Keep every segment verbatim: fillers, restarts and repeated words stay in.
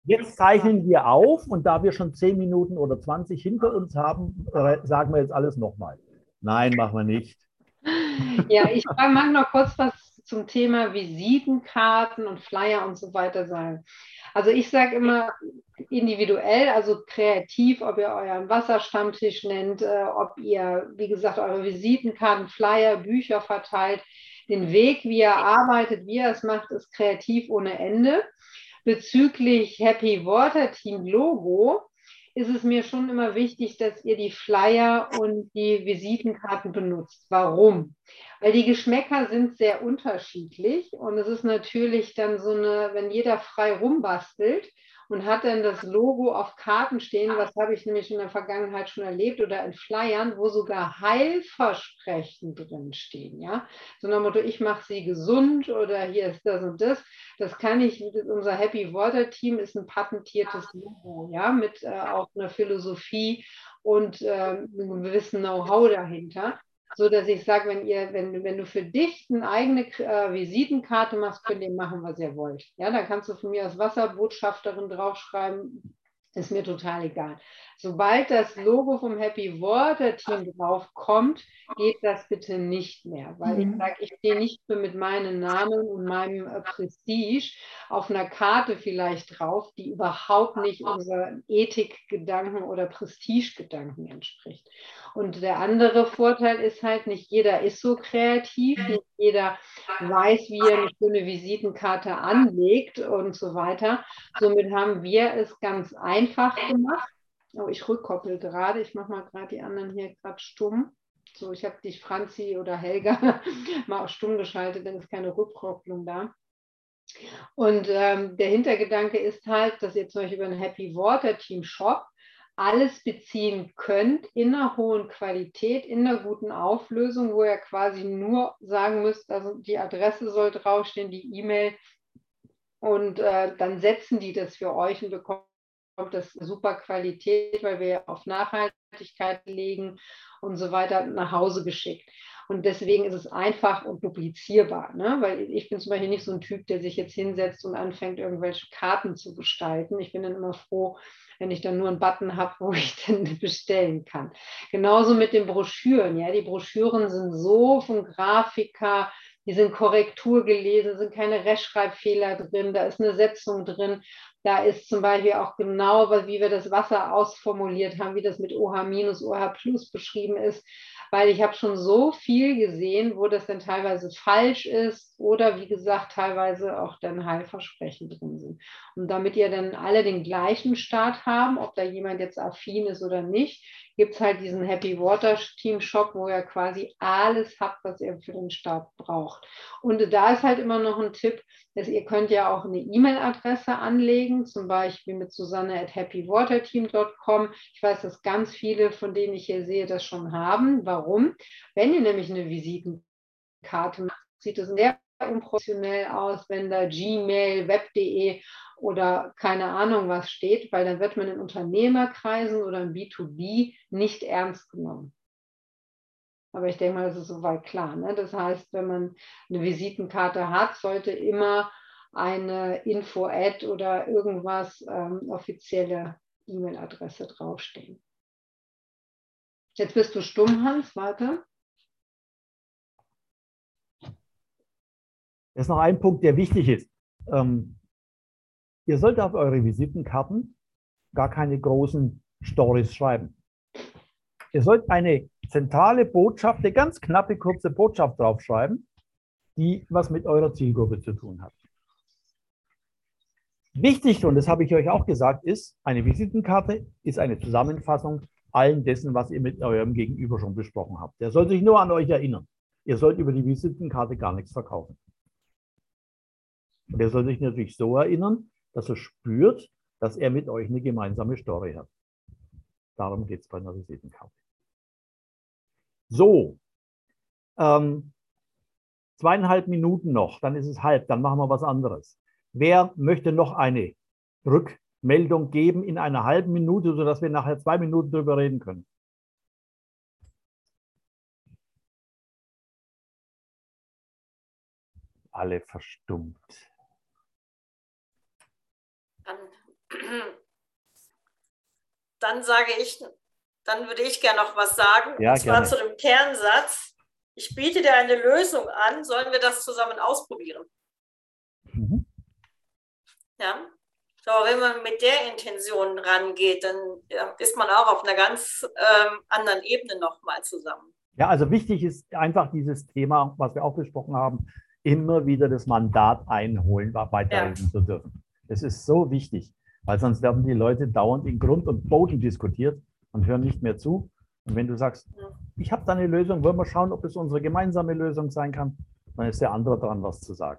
Jetzt zeichnen wir auf und da wir schon zehn Minuten oder zwanzig hinter uns haben, äh, sagen wir jetzt alles nochmal. Nein, machen wir nicht. Ja, ich mag noch kurz was zum Thema Visitenkarten und Flyer und so weiter sagen. Also ich sage immer individuell, also kreativ, ob ihr euren Wasserstammtisch nennt, äh, ob ihr, wie gesagt, eure Visitenkarten, Flyer, Bücher verteilt. Den Weg, wie ihr arbeitet, wie ihr es macht, ist kreativ ohne Ende. Bezüglich Happy Water Team Logo ist es mir schon immer wichtig, dass ihr die Flyer und die Visitenkarten benutzt. Warum? Weil die Geschmäcker sind sehr unterschiedlich und es ist natürlich dann so eine, wenn jeder frei rumbastelt und hat dann das Logo auf Karten stehen, was habe ich nämlich in der Vergangenheit schon erlebt oder in Flyern, wo sogar Heilversprechen drinstehen, ja. So nach dem Motto, ich mache sie gesund oder hier ist das und das. Das kann ich, unser Happy Water Team ist ein patentiertes Logo, ja, mit äh, auch einer Philosophie und äh, einem gewissen Know-how dahinter. So dass ich sage, wenn ihr, wenn, wenn du für dich eine eigene äh, Visitenkarte machst, könnt ihr machen, was ihr wollt. Ja, da kannst du von mir als Wasserbotschafterin draufschreiben, ist mir total egal. Sobald das Logo vom Happy Water Team drauf kommt, geht das bitte nicht mehr, weil ich sage, ich stehe nicht mehr mit meinem Namen und meinem äh, Prestige auf einer Karte vielleicht drauf, die überhaupt nicht unseren Ethikgedanken oder Prestigegedanken entspricht. Und der andere Vorteil ist halt, nicht jeder ist so kreativ, nicht jeder weiß, wie er eine schöne Visitenkarte anlegt und so weiter. Somit haben wir es ganz einfach gemacht. Oh, ich rückkoppel gerade. Ich mache mal gerade die anderen hier gerade stumm. So, ich habe dich, Franzi oder Helga, mal auf stumm geschaltet, dann ist keine Rückkopplung da. Und ähm, der Hintergedanke ist halt, dass ihr zum Beispiel über einen Happy Water Team Shop alles beziehen könnt in einer hohen Qualität, in einer guten Auflösung, wo ihr quasi nur sagen müsst, also die Adresse soll draufstehen, die E-Mail und äh, dann setzen die das für euch und bekommt das super Qualität, weil wir auf Nachhaltigkeit legen und so weiter nach Hause geschickt. Und deswegen ist es einfach und duplizierbar, ne? Weil ich bin zum Beispiel nicht so ein Typ, der sich jetzt hinsetzt und anfängt, irgendwelche Karten zu gestalten. Ich bin dann immer froh, wenn ich dann nur einen Button habe, wo ich dann bestellen kann. Genauso mit den Broschüren. Ja? Die Broschüren sind so vom Grafiker, die sind Korrektur gelesen, sind keine Rechtschreibfehler drin, da ist eine Setzung drin. Da ist zum Beispiel auch genau, wie wir das Wasser ausformuliert haben, wie das mit O H minus, O H plus beschrieben ist, weil ich habe schon so viel gesehen, wo das dann teilweise falsch ist oder wie gesagt teilweise auch dann Heilversprechen drin sind. Und damit ihr dann alle den gleichen Start haben, ob da jemand jetzt affin ist oder nicht, gibt es halt diesen Happy Water Team Shop, wo ihr quasi alles habt, was ihr für den Start braucht. Und da ist halt immer noch ein Tipp, dass ihr könnt ja auch eine E-Mail-Adresse anlegen, zum Beispiel mit Susanne at happywaterteam dot com. Ich weiß, dass ganz viele, von denen ich hier sehe, das schon haben. Warum? Wenn ihr nämlich eine Visitenkarte macht, sieht es sehr unprofessionell aus, wenn da Gmail, web punkt de oder keine Ahnung was steht, weil dann wird man in Unternehmerkreisen oder im B zwei B nicht ernst genommen. Aber ich denke mal, das ist soweit klar. Ne? Das heißt, wenn man eine Visitenkarte hat, sollte immer eine Info-Ad oder irgendwas ähm, offizielle E-Mail-Adresse draufstehen. Jetzt bist du stumm, Hans, warte. Das ist noch ein Punkt, der wichtig ist. Ähm, ihr sollt auf eure Visitenkarten gar keine großen Stories schreiben. Ihr sollt eine zentrale Botschaft, eine ganz knappe, kurze Botschaft draufschreiben, die was mit eurer Zielgruppe zu tun hat. Wichtig, und das habe ich euch auch gesagt, ist, eine Visitenkarte ist eine Zusammenfassung allen dessen, was ihr mit eurem Gegenüber schon besprochen habt. Der soll sich nur an euch erinnern. Ihr sollt über die Visitenkarte gar nichts verkaufen. Und er soll sich natürlich so erinnern, dass er spürt, dass er mit euch eine gemeinsame Story hat. Darum geht es bei einer Visitenkarte. So, ähm, zweieinhalb Minuten noch, dann ist es halb, dann machen wir was anderes. Wer möchte noch eine Rückmeldung geben in einer halben Minute, sodass wir nachher zwei Minuten drüber reden können? Alle verstummt. Dann sage ich, dann würde ich gerne noch was sagen, Ja, und zwar gerne. zu dem Kernsatz: Ich biete dir eine Lösung an, sollen wir das zusammen ausprobieren? Mhm. Ja? So, wenn man mit der Intention rangeht, dann ja, ist man auch auf einer ganz ähm, anderen Ebene nochmal zusammen. Ja, also wichtig ist einfach dieses Thema, was wir auch besprochen haben, immer wieder das Mandat einholen, weiterreden Ja. zu dürfen. Das ist so wichtig, weil sonst werden die Leute dauernd in Grund und Boden diskutiert und hören nicht mehr zu. Und wenn du sagst, ich habe da eine Lösung, wollen wir schauen, ob es unsere gemeinsame Lösung sein kann, dann ist der andere dran, was zu sagen.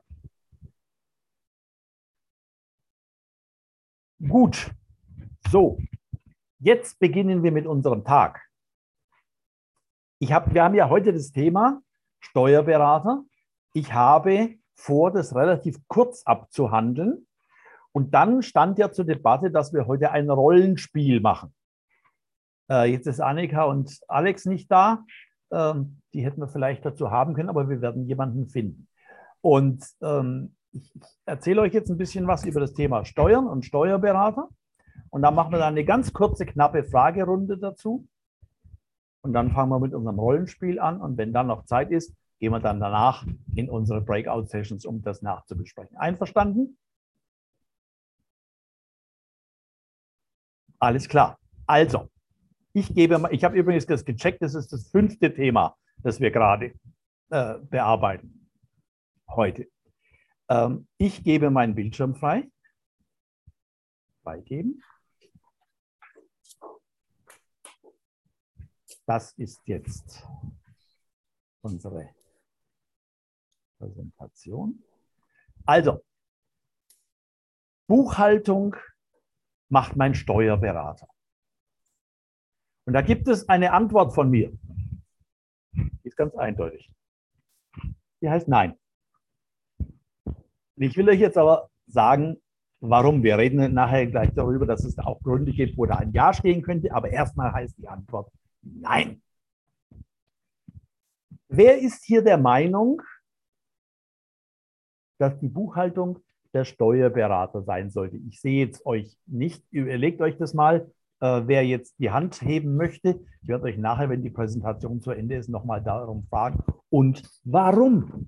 Gut, so, jetzt beginnen wir mit unserem Tag. Ich hab, wir haben ja heute das Thema Steuerberater. Ich habe vor, das relativ kurz abzuhandeln. Und dann stand ja zur Debatte, dass wir heute ein Rollenspiel machen. Äh, jetzt ist Annika und Alex nicht da. Ähm, die hätten wir vielleicht dazu haben können, aber wir werden jemanden finden. Und ähm, ich erzähle euch jetzt ein bisschen was über das Thema Steuern und Steuerberater. Und dann machen wir dann eine ganz kurze, knappe Fragerunde dazu. Und dann fangen wir mit unserem Rollenspiel an. Und wenn dann noch Zeit ist, gehen wir dann danach in unsere Breakout-Sessions, um das nachzubesprechen. Einverstanden? Alles klar. Also, ich gebe mal, ich habe übrigens das gecheckt, das ist das fünfte Thema, das wir gerade äh, bearbeiten heute. Ähm, ich gebe meinen Bildschirm frei. Freigeben. Das ist jetzt unsere Präsentation. Also, Buchhaltung macht mein Steuerberater. Und da gibt es eine Antwort von mir. Die ist ganz eindeutig. Die heißt nein. Ich will euch jetzt aber sagen, warum. Wir reden nachher gleich darüber, dass es auch Gründe gibt, wo da ein Ja stehen könnte. Aber erstmal heißt die Antwort nein. Wer ist hier der Meinung, dass die Buchhaltung der Steuerberater sein sollte? Ich sehe jetzt euch nicht. Überlegt euch das mal, äh, wer jetzt die Hand heben möchte. Ich werde euch nachher, wenn die Präsentation zu Ende ist, nochmal darum fragen. Und warum?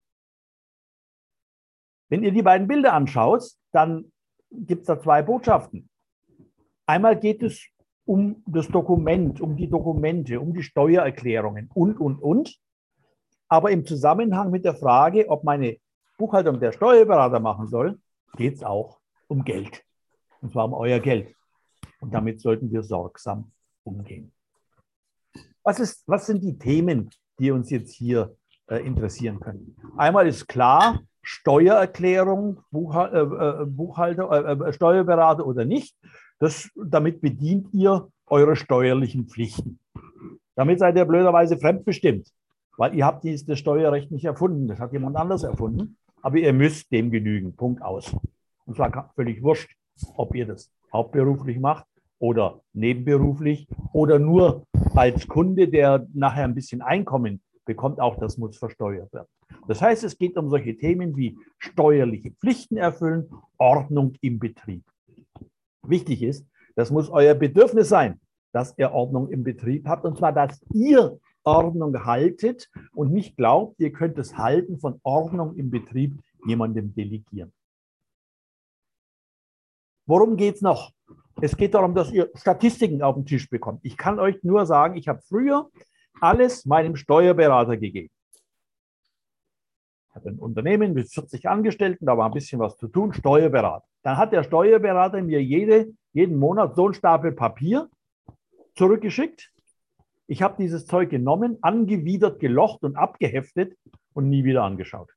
Wenn ihr die beiden Bilder anschaut, dann gibt es da zwei Botschaften. Einmal geht es um das Dokument, um die Dokumente, um die Steuererklärungen und, und, und. Aber im Zusammenhang mit der Frage, ob meine Buchhaltung der Steuerberater machen soll, geht es auch um Geld. Und zwar um euer Geld. Und damit sollten wir sorgsam umgehen. Was, ist, was sind die Themen, die uns jetzt hier äh, interessieren können? Einmal ist klar, Steuererklärung, Buchhal äh, Buchhalter, äh, Steuerberater oder nicht. Das, damit bedient ihr eure steuerlichen Pflichten. Damit seid ihr blöderweise fremdbestimmt, weil ihr habt dieses Steuerrecht nicht erfunden. Das hat jemand anders erfunden. Aber ihr müsst dem genügen. Punkt aus. Und zwar völlig wurscht, ob ihr das hauptberuflich macht oder nebenberuflich oder nur als Kunde, der nachher ein bisschen Einkommen bekommt. Auch das muss versteuert werden. Das heißt, es geht um solche Themen wie steuerliche Pflichten erfüllen, Ordnung im Betrieb. Wichtig ist, das muss euer Bedürfnis sein, dass ihr Ordnung im Betrieb habt. Und zwar, dass ihr Ordnung haltet und nicht glaubt, ihr könnt das Halten von Ordnung im Betrieb jemandem delegieren. Worum geht es noch? Es geht darum, dass ihr Statistiken auf den Tisch bekommt. Ich kann euch nur sagen, ich habe früher alles meinem Steuerberater gegeben. Ich hatte ein Unternehmen mit vierzig Angestellten, da war ein bisschen was zu tun, Steuerberater. Dann hat der Steuerberater mir jede, jeden Monat so einen Stapel Papier zurückgeschickt. Ich habe dieses Zeug genommen, angewidert, gelocht und abgeheftet und nie wieder angeschaut.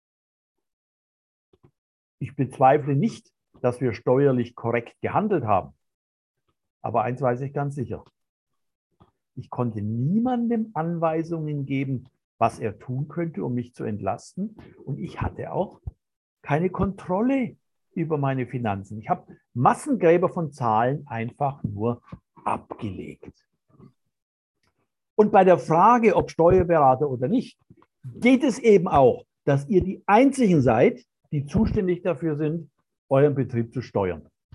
Ich bezweifle nicht, dass wir steuerlich korrekt gehandelt haben. Aber eins weiß ich ganz sicher. Ich konnte niemandem Anweisungen geben, was er tun könnte, um mich zu entlasten. Und ich hatte auch keine Kontrolle über meine Finanzen. Ich habe Massengräber von Zahlen einfach nur abgelegt. Und bei der Frage, ob Steuerberater oder nicht, geht es eben auch, dass ihr die Einzigen seid, die zuständig dafür sind, euren Betrieb zu steuern.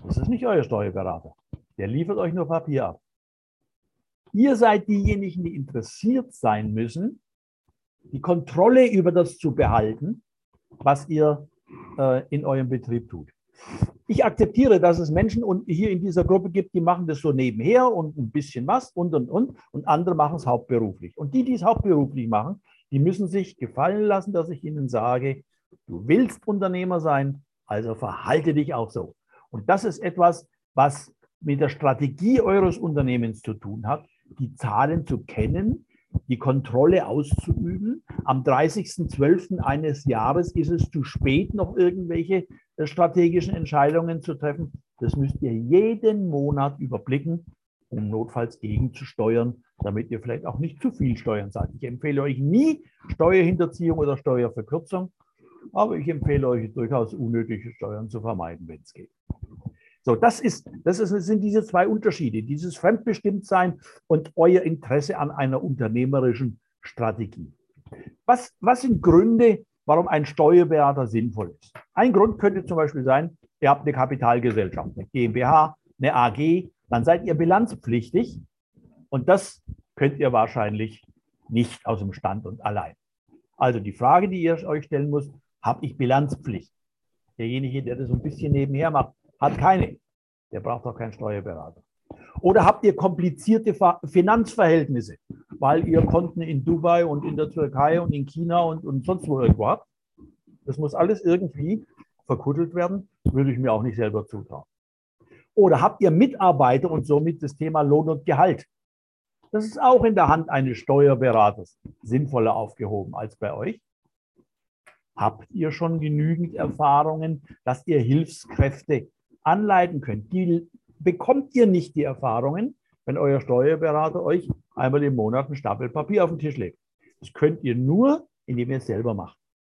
Das ist nicht euer Steuerberater. Der liefert euch nur Papier ab. Ihr seid diejenigen, die interessiert sein müssen, die Kontrolle über das zu behalten, was ihr äh, in eurem Betrieb tut. Ich akzeptiere, dass es Menschen und hier in dieser Gruppe gibt, die machen das so nebenher und ein bisschen was und, und, und. Und andere machen es hauptberuflich. Und die, die es hauptberuflich machen, die müssen sich gefallen lassen, dass ich ihnen sage, du willst Unternehmer sein, also verhalte dich auch so. Und das ist etwas, was mit der Strategie eures Unternehmens zu tun hat, die Zahlen zu kennen, die Kontrolle auszuüben. Am dreißigsten zwölften eines Jahres ist es zu spät, noch irgendwelche strategischen Entscheidungen zu treffen. Das müsst ihr jeden Monat überblicken, um notfalls gegenzusteuern, damit ihr vielleicht auch nicht zu viel Steuern zahlt. Ich empfehle euch nie Steuerhinterziehung oder Steuerverkürzung, aber ich empfehle euch durchaus unnötige Steuern zu vermeiden, wenn es geht. So, das, ist, das ist, sind diese zwei Unterschiede, dieses Fremdbestimmtsein und euer Interesse an einer unternehmerischen Strategie. Was, was sind Gründe, warum ein Steuerberater sinnvoll ist? Ein Grund könnte zum Beispiel sein, ihr habt eine Kapitalgesellschaft, eine GmbH, eine A G, dann seid ihr bilanzpflichtig und das könnt ihr wahrscheinlich nicht aus dem Stand und allein. Also die Frage, die ihr euch stellen müsst, habe ich Bilanzpflicht? Derjenige, der das so ein bisschen nebenher macht, hat keine. Der braucht auch keinen Steuerberater. Oder habt ihr komplizierte Finanzverhältnisse, weil ihr Konten in Dubai und in der Türkei und in China und, und sonst wo irgendwo habt? Das muss alles irgendwie verkuttelt werden, würde ich mir auch nicht selber zutrauen. Oder habt ihr Mitarbeiter und somit das Thema Lohn und Gehalt? Das ist auch in der Hand eines Steuerberaters sinnvoller aufgehoben als bei euch. Habt ihr schon genügend Erfahrungen, dass ihr Hilfskräfte anleiten könnt? Die bekommt ihr nicht, die Erfahrungen, wenn euer Steuerberater euch einmal im Monat einen Stapel Papier auf den Tisch legt. Das könnt ihr nur, indem ihr es selber macht.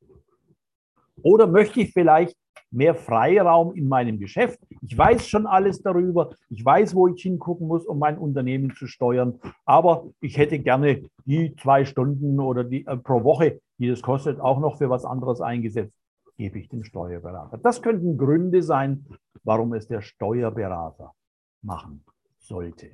Oder möchte ich vielleicht mehr Freiraum in meinem Geschäft? Ich weiß schon alles darüber. Ich weiß, wo ich hingucken muss, um mein Unternehmen zu steuern. Aber ich hätte gerne die zwei Stunden oder die äh, pro Woche, die das kostet, auch noch für was anderes eingesetzt. Gebe ich dem Steuerberater. Das könnten Gründe sein, warum es der Steuerberater machen sollte.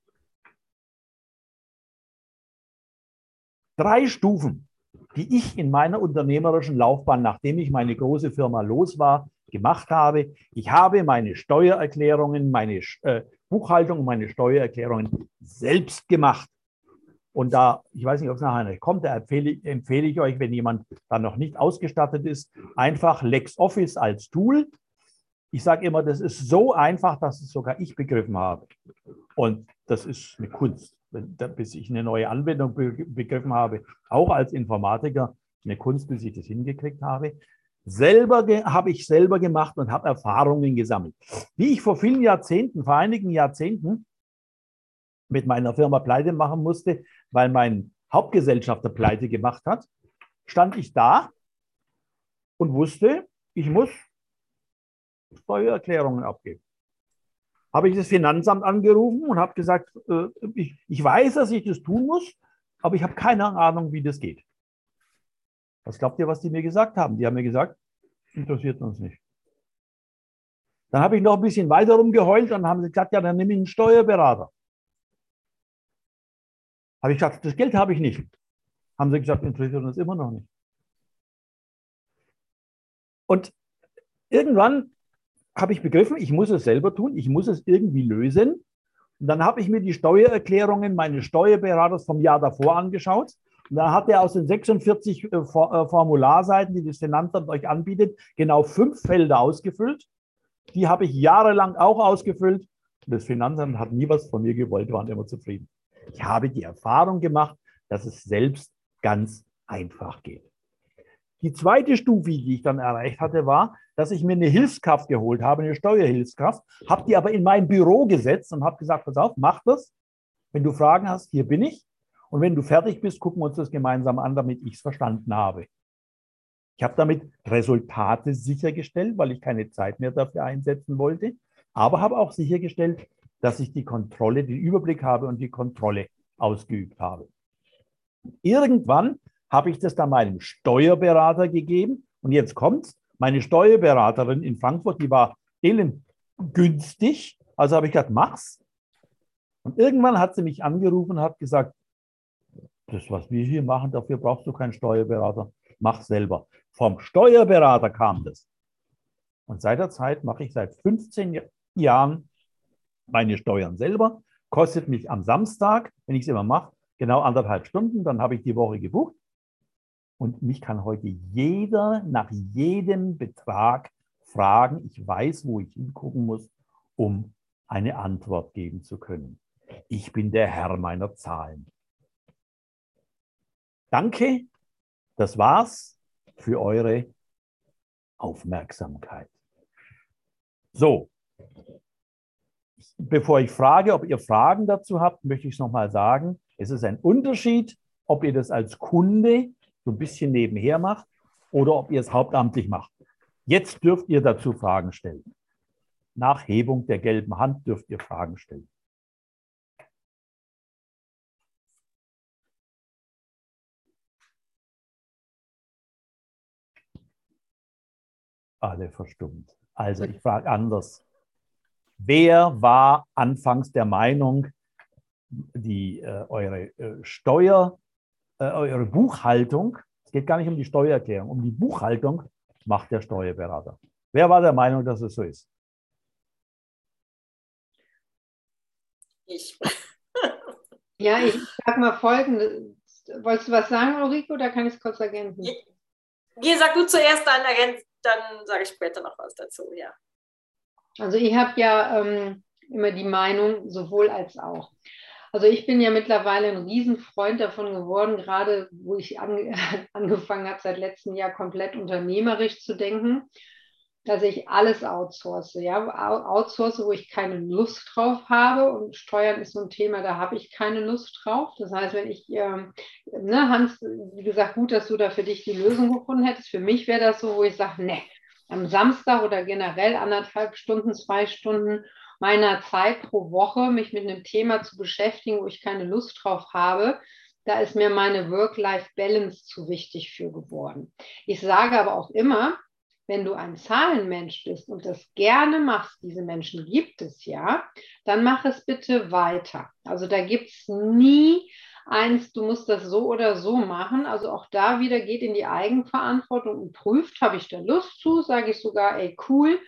Drei Stufen, die ich in meiner unternehmerischen Laufbahn, nachdem ich meine große Firma los war, gemacht habe. Ich habe meine Steuererklärungen, meine äh, Buchhaltung und meine Steuererklärungen selbst gemacht. Und da, ich weiß nicht, ob es nachher noch kommt, da empfehle, empfehle ich euch, wenn jemand da noch nicht ausgestattet ist, einfach LexOffice als Tool. Ich sage immer, das ist so einfach, dass es sogar ich begriffen habe. Und das ist eine Kunst. Bis ich eine neue Anwendung begriffen habe, auch als Informatiker, eine Kunst, bis ich das hingekriegt habe. Selber habe ich selber gemacht und habe Erfahrungen gesammelt. Wie ich vor vielen Jahrzehnten, vor einigen Jahrzehnten mit meiner Firma pleite machen musste, weil mein Hauptgesellschafter pleite gemacht hat, stand ich da und wusste, ich muss Steuererklärungen abgeben. Habe ich das Finanzamt angerufen und habe gesagt, äh, ich, ich weiß, dass ich das tun muss, aber ich habe keine Ahnung, wie das geht. Was glaubt ihr, was die mir gesagt haben? Die haben mir gesagt, interessiert uns nicht. Dann habe ich noch ein bisschen weiter rumgeheult und haben sie gesagt, ja, dann nimm ich einen Steuerberater. Habe ich gesagt, das Geld habe ich nicht. Haben sie gesagt, interessiert uns immer noch nicht. Und irgendwann habe ich begriffen, ich muss es selber tun, ich muss es irgendwie lösen. Und dann habe ich mir die Steuererklärungen meines Steuerberaters vom Jahr davor angeschaut. Und dann hat er aus den sechsundvierzig äh, Formularseiten, die das Finanzamt euch anbietet, genau fünf Felder ausgefüllt. Die habe ich jahrelang auch ausgefüllt. Und das Finanzamt hat nie was von mir gewollt, waren immer zufrieden. Ich habe die Erfahrung gemacht, dass es selbst ganz einfach geht. Die zweite Stufe, die ich dann erreicht hatte, war, dass ich mir eine Hilfskraft geholt habe, eine Steuerhilfskraft, habe die aber in mein Büro gesetzt und habe gesagt, pass auf, mach das. Wenn du Fragen hast, hier bin ich. Und wenn du fertig bist, gucken wir uns das gemeinsam an, damit ich es verstanden habe. Ich habe damit Resultate sichergestellt, weil ich keine Zeit mehr dafür einsetzen wollte, aber habe auch sichergestellt, dass ich die Kontrolle, den Überblick habe und die Kontrolle ausgeübt habe. Irgendwann habe ich das dann meinem Steuerberater gegeben und jetzt kommt's. Meine Steuerberaterin in Frankfurt, die war elend günstig. Also habe ich gesagt, mach's. Und irgendwann hat sie mich angerufen und hat gesagt, das, was wir hier machen, dafür brauchst du keinen Steuerberater. Mach selber. Vom Steuerberater kam das. Und seit der Zeit mache ich seit fünfzehn Jahren meine Steuern selber. Kostet mich am Samstag, wenn ich es immer mache, genau anderthalb Stunden. Dann habe ich die Woche gebucht. Und mich kann heute jeder nach jedem Betrag fragen. Ich weiß, wo ich hingucken muss, um eine Antwort geben zu können. Ich bin der Herr meiner Zahlen. Danke, das war's für eure Aufmerksamkeit. So, bevor ich frage, ob ihr Fragen dazu habt, möchte ich es nochmal sagen. Es ist ein Unterschied, ob ihr das als Kunde so ein bisschen nebenher macht oder ob ihr es hauptamtlich macht. Jetzt dürft ihr dazu Fragen stellen. Nach Hebung der gelben Hand dürft ihr Fragen stellen. Alle verstummt. Also ich frage anders. Wer war anfangs der Meinung, die, äh, eure äh, Steuer, äh, eure Buchhaltung, es geht gar nicht um die Steuererklärung, um die Buchhaltung macht der Steuerberater? Wer war der Meinung, dass es so ist? Ich. Ja, ich sag mal Folgendes. Wolltest du was sagen, Ulrike, oder kann ich es kurz ergänzen? Hier, sag du zuerst, dann, ergänz, dann sage ich später noch was dazu, ja. Also ich habe ja ähm, immer die Meinung, sowohl als auch. Also ich bin ja mittlerweile ein Riesenfreund davon geworden, gerade wo ich ange angefangen habe, seit letztem Jahr komplett unternehmerisch zu denken, dass ich alles outsource. Ja? Outsource, wo ich keine Lust drauf habe. Und Steuern ist so ein Thema, da habe ich keine Lust drauf. Das heißt, wenn ich, ähm, ne, Hans, wie gesagt, gut, dass du da für dich die Lösung gefunden hättest. Für mich wäre das so, wo ich sage, ne, am Samstag oder generell anderthalb Stunden, zwei Stunden meiner Zeit pro Woche, mich mit einem Thema zu beschäftigen, wo ich keine Lust drauf habe, da ist mir meine Work-Life-Balance zu wichtig für geworden. Ich sage aber auch immer, wenn du ein Zahlenmensch bist und das gerne machst, diese Menschen gibt es ja, dann mach es bitte weiter. Also da gibt es nie eins, du musst das so oder so machen. Also auch da wieder geht in die Eigenverantwortung und prüft, habe ich da Lust zu, sage ich sogar, ey, cool.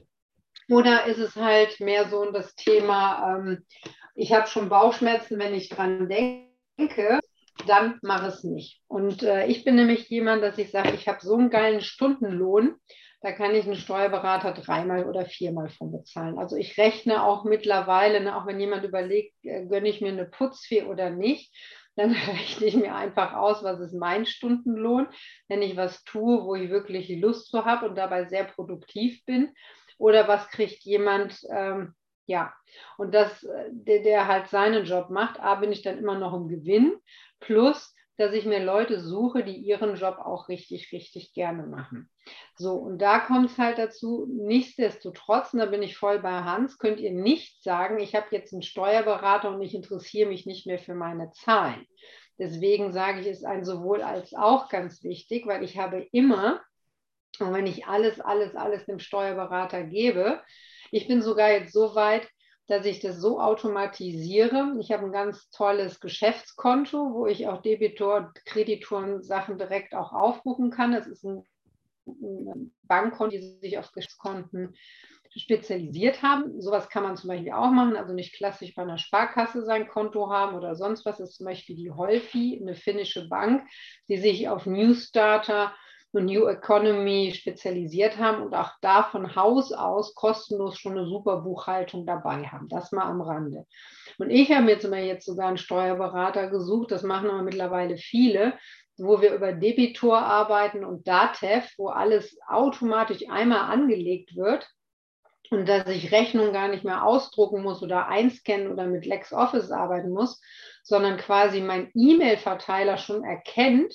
Oder ist es halt mehr so das Thema, ähm, ich habe schon Bauchschmerzen, wenn ich dran denke, dann mach es nicht. Und äh, ich bin nämlich jemand, dass ich sage, ich habe so einen geilen Stundenlohn, da kann ich einen Steuerberater dreimal oder viermal von bezahlen. Also ich rechne auch mittlerweile, ne, auch wenn jemand überlegt, äh, gönne ich mir eine Putzfee oder nicht, dann rechne ich mir einfach aus, was ist mein Stundenlohn, wenn ich was tue, wo ich wirklich Lust zu habe und dabei sehr produktiv bin. Oder was kriegt jemand, ähm, ja, und das, der, der halt seinen Job macht, A, bin ich dann immer noch im Gewinn, plus, dass ich mir Leute suche, die ihren Job auch richtig, richtig gerne machen. So, und da kommt es halt dazu, nichtsdestotrotz, und da bin ich voll bei Hans, könnt ihr nicht sagen, ich habe jetzt einen Steuerberater und ich interessiere mich nicht mehr für meine Zahlen. Deswegen sage ich, ist ein sowohl als auch ganz wichtig, weil ich habe immer, und wenn ich alles, alles, alles dem Steuerberater gebe, ich bin sogar jetzt so weit, dass ich das so automatisiere. Ich habe ein ganz tolles Geschäftskonto, wo ich auch Debitor, Kreditoren Sachen direkt auch aufbuchen kann. Das ist ein, ein Bankkonto, die sich auf Geschäftskonten spezialisiert haben. Sowas kann man zum Beispiel auch machen, also nicht klassisch bei einer Sparkasse sein Konto haben oder sonst was. Das ist zum Beispiel die Holfi, eine finnische Bank, die sich auf Newstarter und New Economy spezialisiert haben und auch da von Haus aus kostenlos schon eine super Buchhaltung dabei haben. Das mal am Rande. Und ich habe mir zum Beispiel jetzt sogar einen Steuerberater gesucht, das machen aber mittlerweile viele, wo wir über Debitor arbeiten und Datev, wo alles automatisch einmal angelegt wird und dass ich Rechnungen gar nicht mehr ausdrucken muss oder einscannen oder mit LexOffice arbeiten muss, sondern quasi mein E-Mail-Verteiler schon erkennt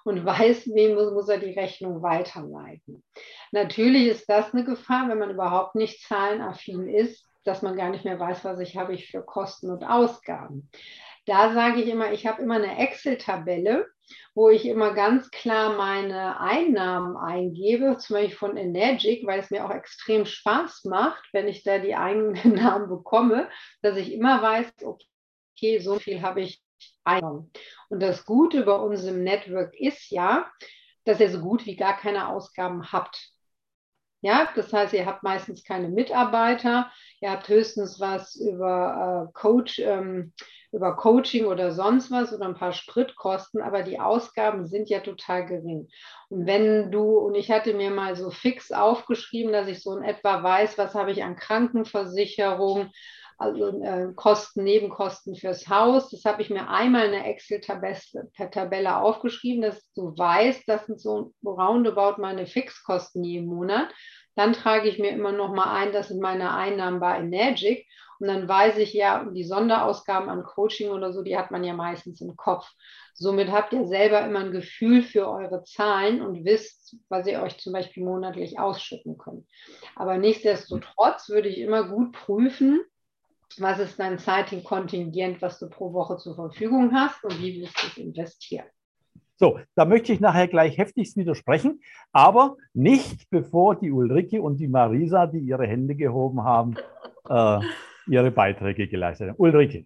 und weiß, wem muss, muss er die Rechnung weiterleiten. Natürlich ist das eine Gefahr, wenn man überhaupt nicht zahlenaffin ist, dass man gar nicht mehr weiß, was ich habe ich für Kosten und Ausgaben. Da sage ich immer, ich habe immer eine Excel-Tabelle, wo ich immer ganz klar meine Einnahmen eingebe, zum Beispiel von Energic, weil es mir auch extrem Spaß macht, wenn ich da die Einnahmen bekomme, dass ich immer weiß, okay, so viel habe ich Einnahmen. Und das Gute bei unserem Network ist ja, dass ihr so gut wie gar keine Ausgaben habt. Ja, das heißt, ihr habt meistens keine Mitarbeiter, ihr habt höchstens was über, äh, Coach, ähm, über Coaching oder sonst was oder ein paar Spritkosten, aber die Ausgaben sind ja total gering. Und wenn du, und ich hatte mir mal so fix aufgeschrieben, dass ich so in etwa weiß, was habe ich an Krankenversicherung, also äh, Kosten, Nebenkosten fürs Haus. Das habe ich mir einmal in der Excel-Tabelle aufgeschrieben, dass du weißt, das sind so roundabout meine Fixkosten jeden Monat. Dann trage ich mir immer noch mal ein, das sind meine Einnahmen bei Energic. Und dann weiß ich ja, die Sonderausgaben an Coaching oder so, die hat man ja meistens im Kopf. Somit habt ihr selber immer ein Gefühl für eure Zahlen und wisst, was ihr euch zum Beispiel monatlich ausschütten könnt. Aber nichtsdestotrotz würde ich immer gut prüfen, was ist dein Zeitkontingent, was du pro Woche zur Verfügung hast und wie willst du es investieren? So, da möchte ich nachher gleich heftigst widersprechen, aber nicht bevor die Ulrike und die Marisa, die ihre Hände gehoben haben, äh, ihre Beiträge geleistet haben. Ulrike.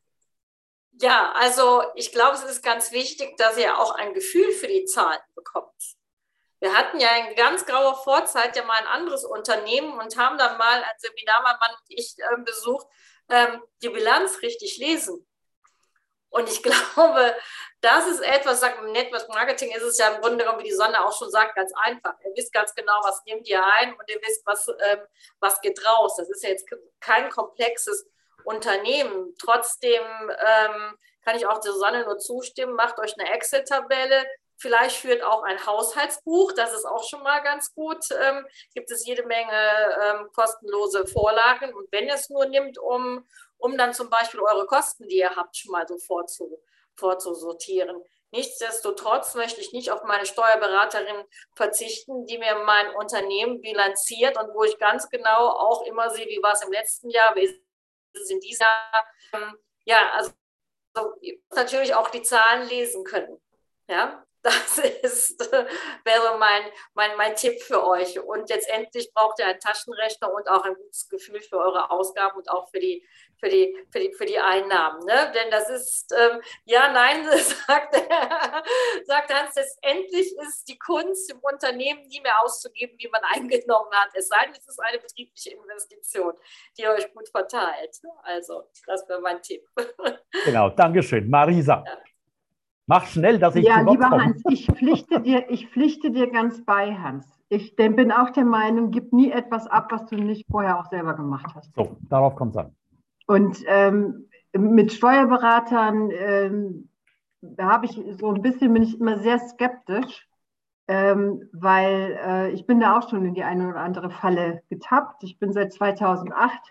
Ja, also ich glaube, es ist ganz wichtig, dass ihr auch ein Gefühl für die Zahlen bekommt. Wir hatten ja in ganz grauer Vorzeit ja mal ein anderes Unternehmen und haben dann mal ein Seminar, mein Mann und ich, äh, besucht, ähm, die Bilanz richtig lesen. Und ich glaube, das ist etwas, sagt im Network Marketing ist es ja im Grunde genommen, wie die Sonne auch schon sagt, ganz einfach. Ihr wisst ganz genau, was nehmt ihr ein und ihr wisst, was, ähm, was geht raus. Das ist ja jetzt kein komplexes Unternehmen. Trotzdem ähm, kann ich auch der Susanne nur zustimmen, macht euch eine Excel-Tabelle. Vielleicht führt auch ein Haushaltsbuch, das ist auch schon mal ganz gut. Ähm, gibt es jede Menge ähm, kostenlose Vorlagen. Und wenn ihr es nur nimmt, um, um dann zum Beispiel eure Kosten, die ihr habt, schon mal so vorzu, vorzusortieren. Nichtsdestotrotz möchte ich nicht auf meine Steuerberaterin verzichten, die mir mein Unternehmen bilanziert und wo ich ganz genau auch immer sehe, wie war es im letzten Jahr, wie ist es in diesem Jahr. Ähm, ja, also ihr müsst natürlich auch die Zahlen lesen können. Ja, das ist, wäre mein, mein, mein Tipp für euch. Und letztendlich braucht ihr einen Taschenrechner und auch ein gutes Gefühl für eure Ausgaben und auch für die, für die, für die, für die Einnahmen. Ne? Denn das ist, ähm, ja, nein, sagt, sagt Hans, letztendlich ist die Kunst im Unternehmen nie mehr auszugeben, wie man eingenommen hat. Es sei denn, es ist eine betriebliche Investition, die ihr euch gut verteilt. Also, das wäre mein Tipp. Genau, Dankeschön. Marisa. Ja. Mach schnell, dass ich Ja, zu Wort lieber komme. Hans, ich pflichte dir, ich pflichte dir ganz bei, Hans. Ich denn bin auch der Meinung, gib nie etwas ab, was du nicht vorher auch selber gemacht hast. So, darauf kommt es an. Und ähm, mit Steuerberatern ähm, da habe ich so ein bisschen, bin ich immer sehr skeptisch, ähm, weil äh, ich bin da auch schon in die eine oder andere Falle getappt. Ich bin seit zweitausendacht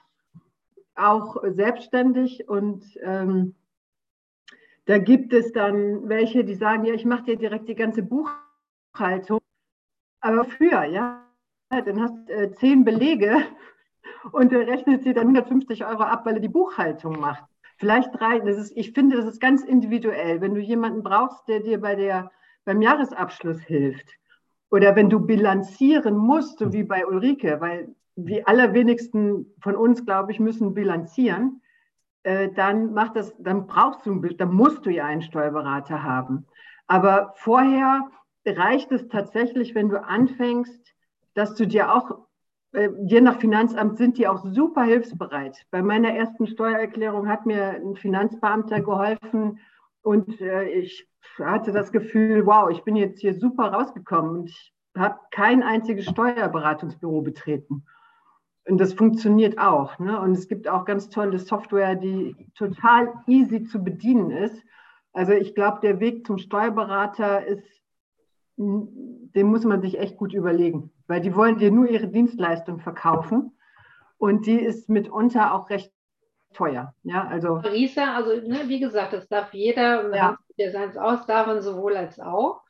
auch selbstständig und ähm, da gibt es dann welche, die sagen, ja, ich mache dir direkt die ganze Buchhaltung. Aber für, ja, dann hast du äh, zehn Belege und der rechnet sie dann hundertfünfzig Euro ab, weil er die Buchhaltung macht. Vielleicht drei, das ist, ich finde, das ist ganz individuell. Wenn du jemanden brauchst, der dir bei der, beim Jahresabschluss hilft oder wenn du bilanzieren musst, so wie bei Ulrike, weil die allerwenigsten von uns, glaube ich, müssen bilanzieren, dann macht das, dann brauchst du, dann musst du ja einen Steuerberater haben. Aber vorher reicht es tatsächlich, wenn du anfängst, dass du dir auch, je nach Finanzamt sind die auch super hilfsbereit. Bei meiner ersten Steuererklärung hat mir ein Finanzbeamter geholfen und ich hatte das Gefühl, wow, ich bin jetzt hier super rausgekommen und ich habe kein einziges Steuerberatungsbüro betreten. Und das funktioniert auch. Ne? Und es gibt auch ganz tolle Software, die total easy zu bedienen ist. Also ich glaube, der Weg zum Steuerberater ist, den muss man sich echt gut überlegen, weil die wollen dir nur ihre Dienstleistung verkaufen und die ist mitunter auch recht teuer. Ja, also Marisa, also ne, wie gesagt, das darf jeder, ja. Der seins aus, darf man sowohl als auch.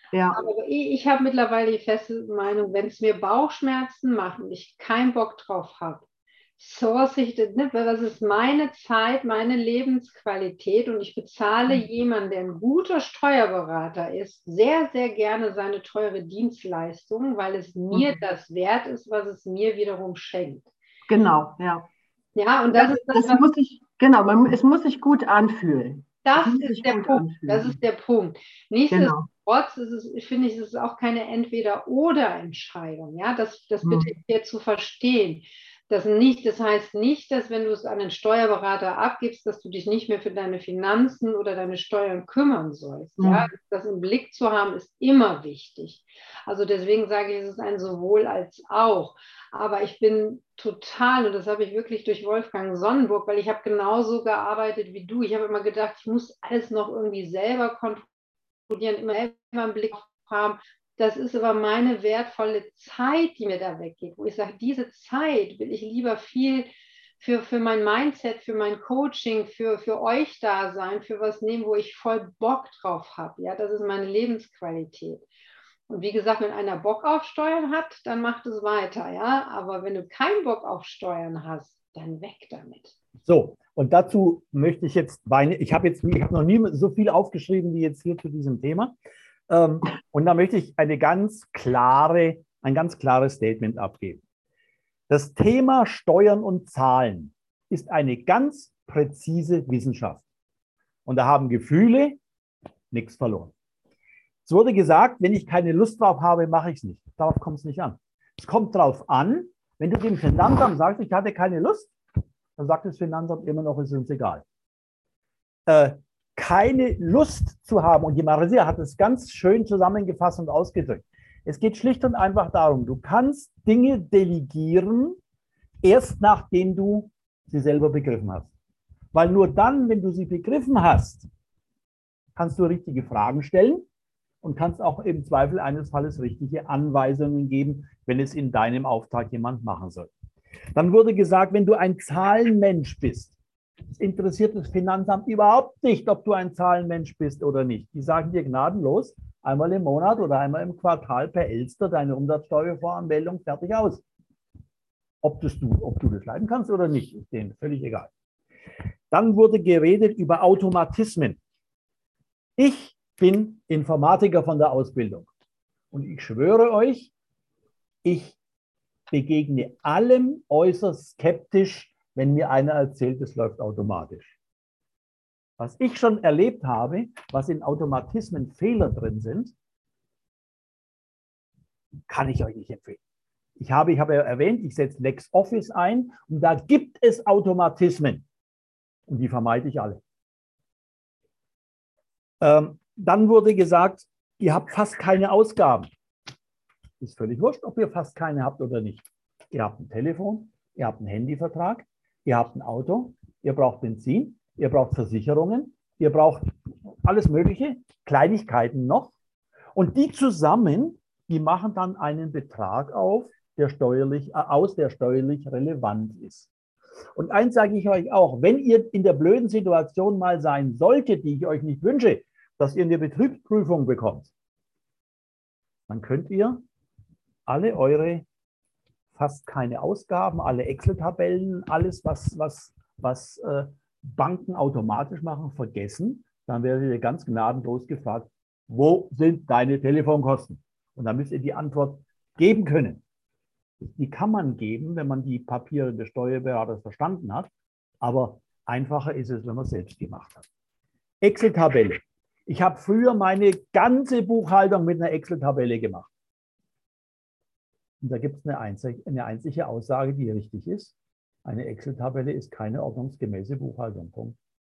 Ja. Aber ich, ich habe mittlerweile die feste Meinung, wenn es mir Bauchschmerzen macht und ich keinen Bock drauf habe, source ich das nicht, weil das ist meine Zeit, meine Lebensqualität und ich bezahle jemanden, der ein guter Steuerberater ist, sehr, sehr gerne seine teure Dienstleistung, weil es mir Mhm. das wert ist, was es mir wiederum schenkt. Genau, ja. Ja, und Das, das ist das, das was muss ich, genau, man, es muss sich gut anfühlen. Es Das muss ist sich der gut Punkt. Das anfühlen. ist der Punkt. Genau. Nichtsdestotrotz ist es, finde ich, es ist auch keine Entweder-oder-Entscheidung. Ja, das, das bitte Mhm. hier zu verstehen. Das, nicht, das heißt nicht, dass wenn du es an den Steuerberater abgibst, dass du dich nicht mehr für deine Finanzen oder deine Steuern kümmern sollst. Ja, Mhm. das im Blick zu haben, ist immer wichtig. Also deswegen sage ich, es ist ein sowohl als auch. Aber ich bin total, und das habe ich wirklich durch Wolfgang Sonnenburg, weil ich habe genauso gearbeitet wie du. Ich habe immer gedacht, ich muss alles noch irgendwie selber kontrollieren, immer selber im Blick haben. Das ist aber meine wertvolle Zeit, die mir da weggeht, wo ich sage, diese Zeit will ich lieber viel für, für mein Mindset, für mein Coaching, für, für euch da sein, für was nehmen, wo ich voll Bock drauf habe. Ja, das ist meine Lebensqualität. Und wie gesagt, wenn einer Bock auf Steuern hat, dann macht es weiter, ja. Aber wenn du keinen Bock auf Steuern hast, dann weg damit. So, und dazu möchte ich jetzt meine, ich habe jetzt, ich habe noch nie so viel aufgeschrieben wie jetzt hier zu diesem Thema. Ähm, und da möchte ich eine ganz klare, ein ganz klares Statement abgeben. Das Thema Steuern und Zahlen ist eine ganz präzise Wissenschaft. Und da haben Gefühle nichts verloren. Es wurde gesagt, wenn ich keine Lust drauf habe, mache ich es nicht. Darauf kommt es nicht an. Es kommt darauf an, wenn du dem Finanzamt sagst, ich hatte keine Lust, dann sagt das Finanzamt immer noch, es ist uns egal. Äh, keine Lust zu haben, und die Marisia hat es ganz schön zusammengefasst und ausgedrückt. Es geht schlicht und einfach darum, du kannst Dinge delegieren, erst nachdem du sie selber begriffen hast. Weil nur dann, wenn du sie begriffen hast, kannst du richtige Fragen stellen und kannst auch im Zweifel eines Falles richtige Anweisungen geben, wenn es in deinem Auftrag jemand machen soll. Dann wurde gesagt, wenn du ein Zahlenmensch bist, es interessiert das Finanzamt überhaupt nicht, ob du ein Zahlenmensch bist oder nicht. Die sagen dir gnadenlos, einmal im Monat oder einmal im Quartal per Elster deine Umsatzsteuervoranmeldung, fertig aus. Ob, das du, ob du das leiden kannst oder nicht, ist denen völlig egal. Dann wurde geredet über Automatismen. Ich bin Informatiker von der Ausbildung und ich schwöre euch, ich begegne allem äußerst skeptisch, wenn mir einer erzählt, es läuft automatisch. Was ich schon erlebt habe, was in Automatismen Fehler drin sind, kann ich euch nicht empfehlen. Ich habe, ich habe ja erwähnt, ich setze LexOffice ein und da gibt es Automatismen und die vermeide ich alle. Ähm, dann wurde gesagt, ihr habt fast keine Ausgaben. Ist völlig wurscht, ob ihr fast keine habt oder nicht. Ihr habt ein Telefon, ihr habt einen Handyvertrag, ihr habt ein Auto, ihr braucht Benzin, ihr braucht Versicherungen, ihr braucht alles Mögliche, Kleinigkeiten noch. Und die zusammen, die machen dann einen Betrag auf, der steuerlich, äh, aus, der steuerlich relevant ist. Und eins sage ich euch auch, wenn ihr in der blöden Situation mal sein solltet, die ich euch nicht wünsche, dass ihr eine Betriebsprüfung bekommt, dann könnt ihr alle eure fast keine Ausgaben, alle Excel-Tabellen, alles, was, was, was äh, Banken automatisch machen, vergessen. Dann werdet ihr ganz gnadenlos gefragt, wo sind deine Telefonkosten? Und dann müsst ihr die Antwort geben können. Die kann man geben, wenn man die Papiere des Steuerberaters verstanden hat. Aber einfacher ist es, wenn man es selbst gemacht hat. Excel-Tabelle. Ich habe früher meine ganze Buchhaltung mit einer Excel-Tabelle gemacht. Und da gibt es eine einzige, eine einzige Aussage, die richtig ist. Eine Excel-Tabelle ist keine ordnungsgemäße Buchhaltung. Punkt.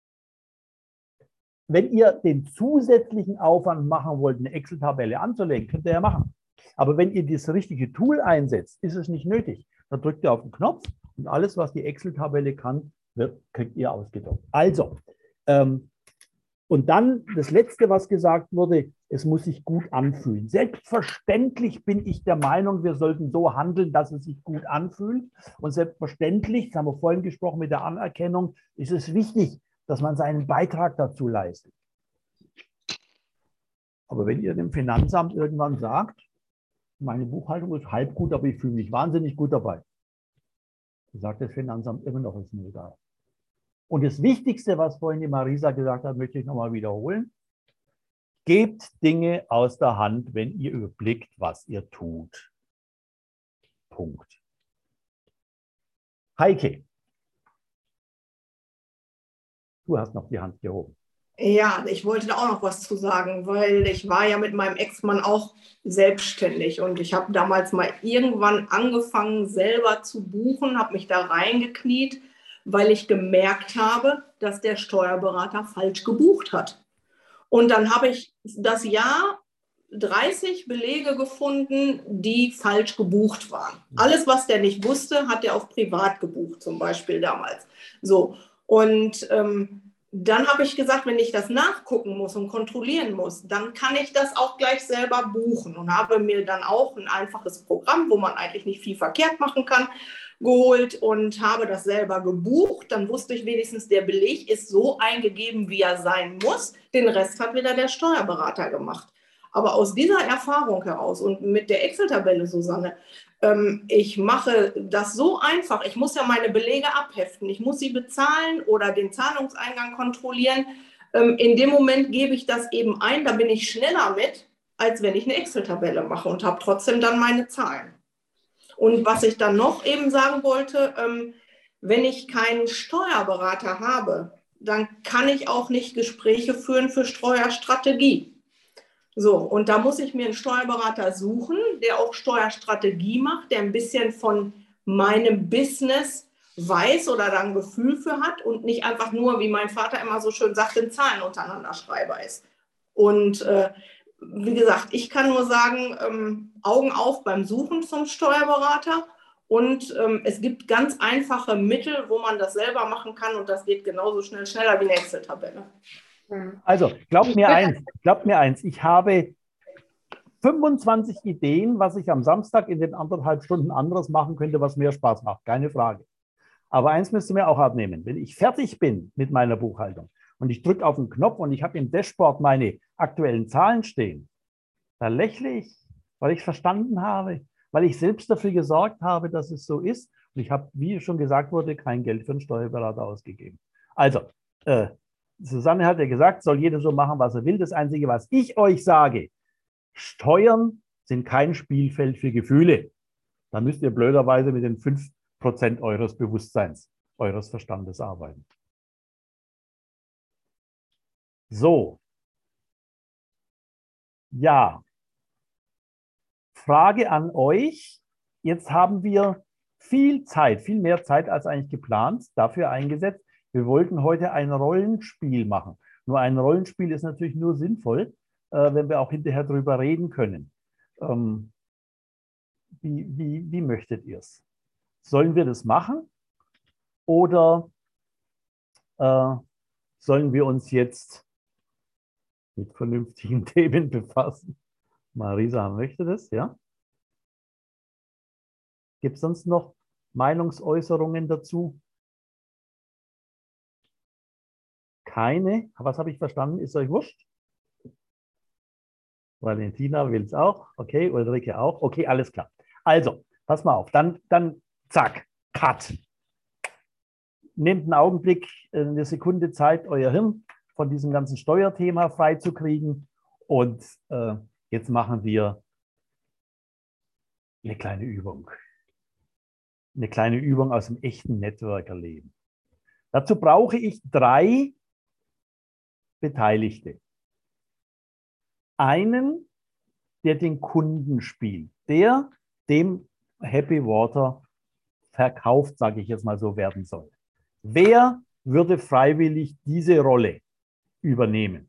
Wenn ihr den zusätzlichen Aufwand machen wollt, eine Excel-Tabelle anzulegen, könnt ihr ja machen. Aber wenn ihr das richtige Tool einsetzt, ist es nicht nötig. Da drückt ihr auf den Knopf und alles, was die Excel-Tabelle kann, wird, kriegt ihr ausgedruckt. Also, ähm, und dann das Letzte, was gesagt wurde, es muss sich gut anfühlen. Selbstverständlich bin ich der Meinung, wir sollten so handeln, dass es sich gut anfühlt. Und selbstverständlich, das haben wir vorhin gesprochen mit der Anerkennung, ist es wichtig, dass man seinen Beitrag dazu leistet. Aber wenn ihr dem Finanzamt irgendwann sagt, meine Buchhaltung ist halb gut, aber ich fühle mich wahnsinnig gut dabei, dann sagt das Finanzamt immer noch, ist mir egal. Und das Wichtigste, was vorhin die Marisa gesagt hat, möchte ich nochmal wiederholen. Gebt Dinge aus der Hand, wenn ihr überblickt, was ihr tut. Punkt. Heike, du hast noch die Hand gehoben. Ja, ich wollte da auch noch was zu sagen, weil ich war ja mit meinem Ex-Mann auch selbstständig und ich habe damals mal irgendwann angefangen, selber zu buchen, habe mich da reingekniet, weil ich gemerkt habe, dass der Steuerberater falsch gebucht hat. Und dann habe ich das Jahr dreißig Belege gefunden, die falsch gebucht waren. Alles, was der nicht wusste, hat er auf privat gebucht, zum Beispiel damals. So, und ähm, dann habe ich gesagt, wenn ich das nachgucken muss und kontrollieren muss, dann kann ich das auch gleich selber buchen und habe mir dann auch ein einfaches Programm, wo man eigentlich nicht viel verkehrt machen kann, geholt und habe das selber gebucht. Dann wusste ich wenigstens, der Beleg ist so eingegeben, wie er sein muss. Den Rest hat wieder der Steuerberater gemacht. Aber aus dieser Erfahrung heraus und mit der Excel-Tabelle, Susanne, ähm, ich mache das so einfach. Ich muss ja meine Belege abheften. Ich muss sie bezahlen oder den Zahlungseingang kontrollieren. Ähm, in dem Moment gebe ich das eben ein. Da bin ich schneller mit, als wenn ich eine Excel-Tabelle mache und habe trotzdem dann meine Zahlen. Und was ich dann noch eben sagen wollte, ähm, wenn ich keinen Steuerberater habe, dann kann ich auch nicht Gespräche führen für Steuerstrategie. So, und da muss ich mir einen Steuerberater suchen, der auch Steuerstrategie macht, der ein bisschen von meinem Business weiß oder da ein Gefühl für hat und nicht einfach nur, wie mein Vater immer so schön sagt, den Zahlen untereinander Schreiber ist. Und äh, wie gesagt, ich kann nur sagen, ähm, Augen auf beim Suchen zum Steuerberater. Und ähm, es gibt ganz einfache Mittel, wo man das selber machen kann und das geht genauso schnell, schneller wie eine Excel-Tabelle. Also, glaubt mir eins, glaubt mir eins, ich habe fünfundzwanzig Ideen, was ich am Samstag in den anderthalb Stunden anderes machen könnte, was mehr Spaß macht, keine Frage. Aber eins müsst ihr mir auch abnehmen, wenn ich fertig bin mit meiner Buchhaltung und ich drücke auf den Knopf und ich habe im Dashboard meine aktuellen Zahlen stehen, da lächle ich, weil ich es verstanden habe, weil ich selbst dafür gesorgt habe, dass es so ist. Und ich habe, wie schon gesagt wurde, kein Geld für einen Steuerberater ausgegeben. Also, äh, Susanne hat ja gesagt, soll jeder so machen, was er will. Das Einzige, was ich euch sage, Steuern sind kein Spielfeld für Gefühle. Da müsst ihr blöderweise mit den fünf Prozent eures Bewusstseins, eures Verstandes arbeiten. So. Ja. Frage an euch. Jetzt haben wir viel Zeit, viel mehr Zeit als eigentlich geplant, dafür eingesetzt. Wir wollten heute ein Rollenspiel machen. Nur ein Rollenspiel ist natürlich nur sinnvoll, äh, wenn wir auch hinterher drüber reden können. Ähm, wie, wie, wie möchtet ihr es? Sollen wir das machen? Oder äh, sollen wir uns jetzt mit vernünftigen Themen befassen? Marisa möchte das, ja? Gibt es sonst noch Meinungsäußerungen dazu? Keine. Was habe ich verstanden? Ist euch wurscht? Valentina will es auch. Okay, Ulrike auch. Okay, alles klar. Also, pass mal auf. Dann, dann zack, Cut. Nehmt einen Augenblick, eine Sekunde Zeit, euer Hirn von diesem ganzen Steuerthema freizukriegen. Und äh, jetzt machen wir eine kleine Übung. Eine kleine Übung aus dem echten Networker-Leben. Dazu brauche ich drei Beteiligte. Einen, der den Kunden spielt, der dem Happy Water verkauft, sage ich jetzt mal so, werden soll. Wer würde freiwillig diese Rolle übernehmen?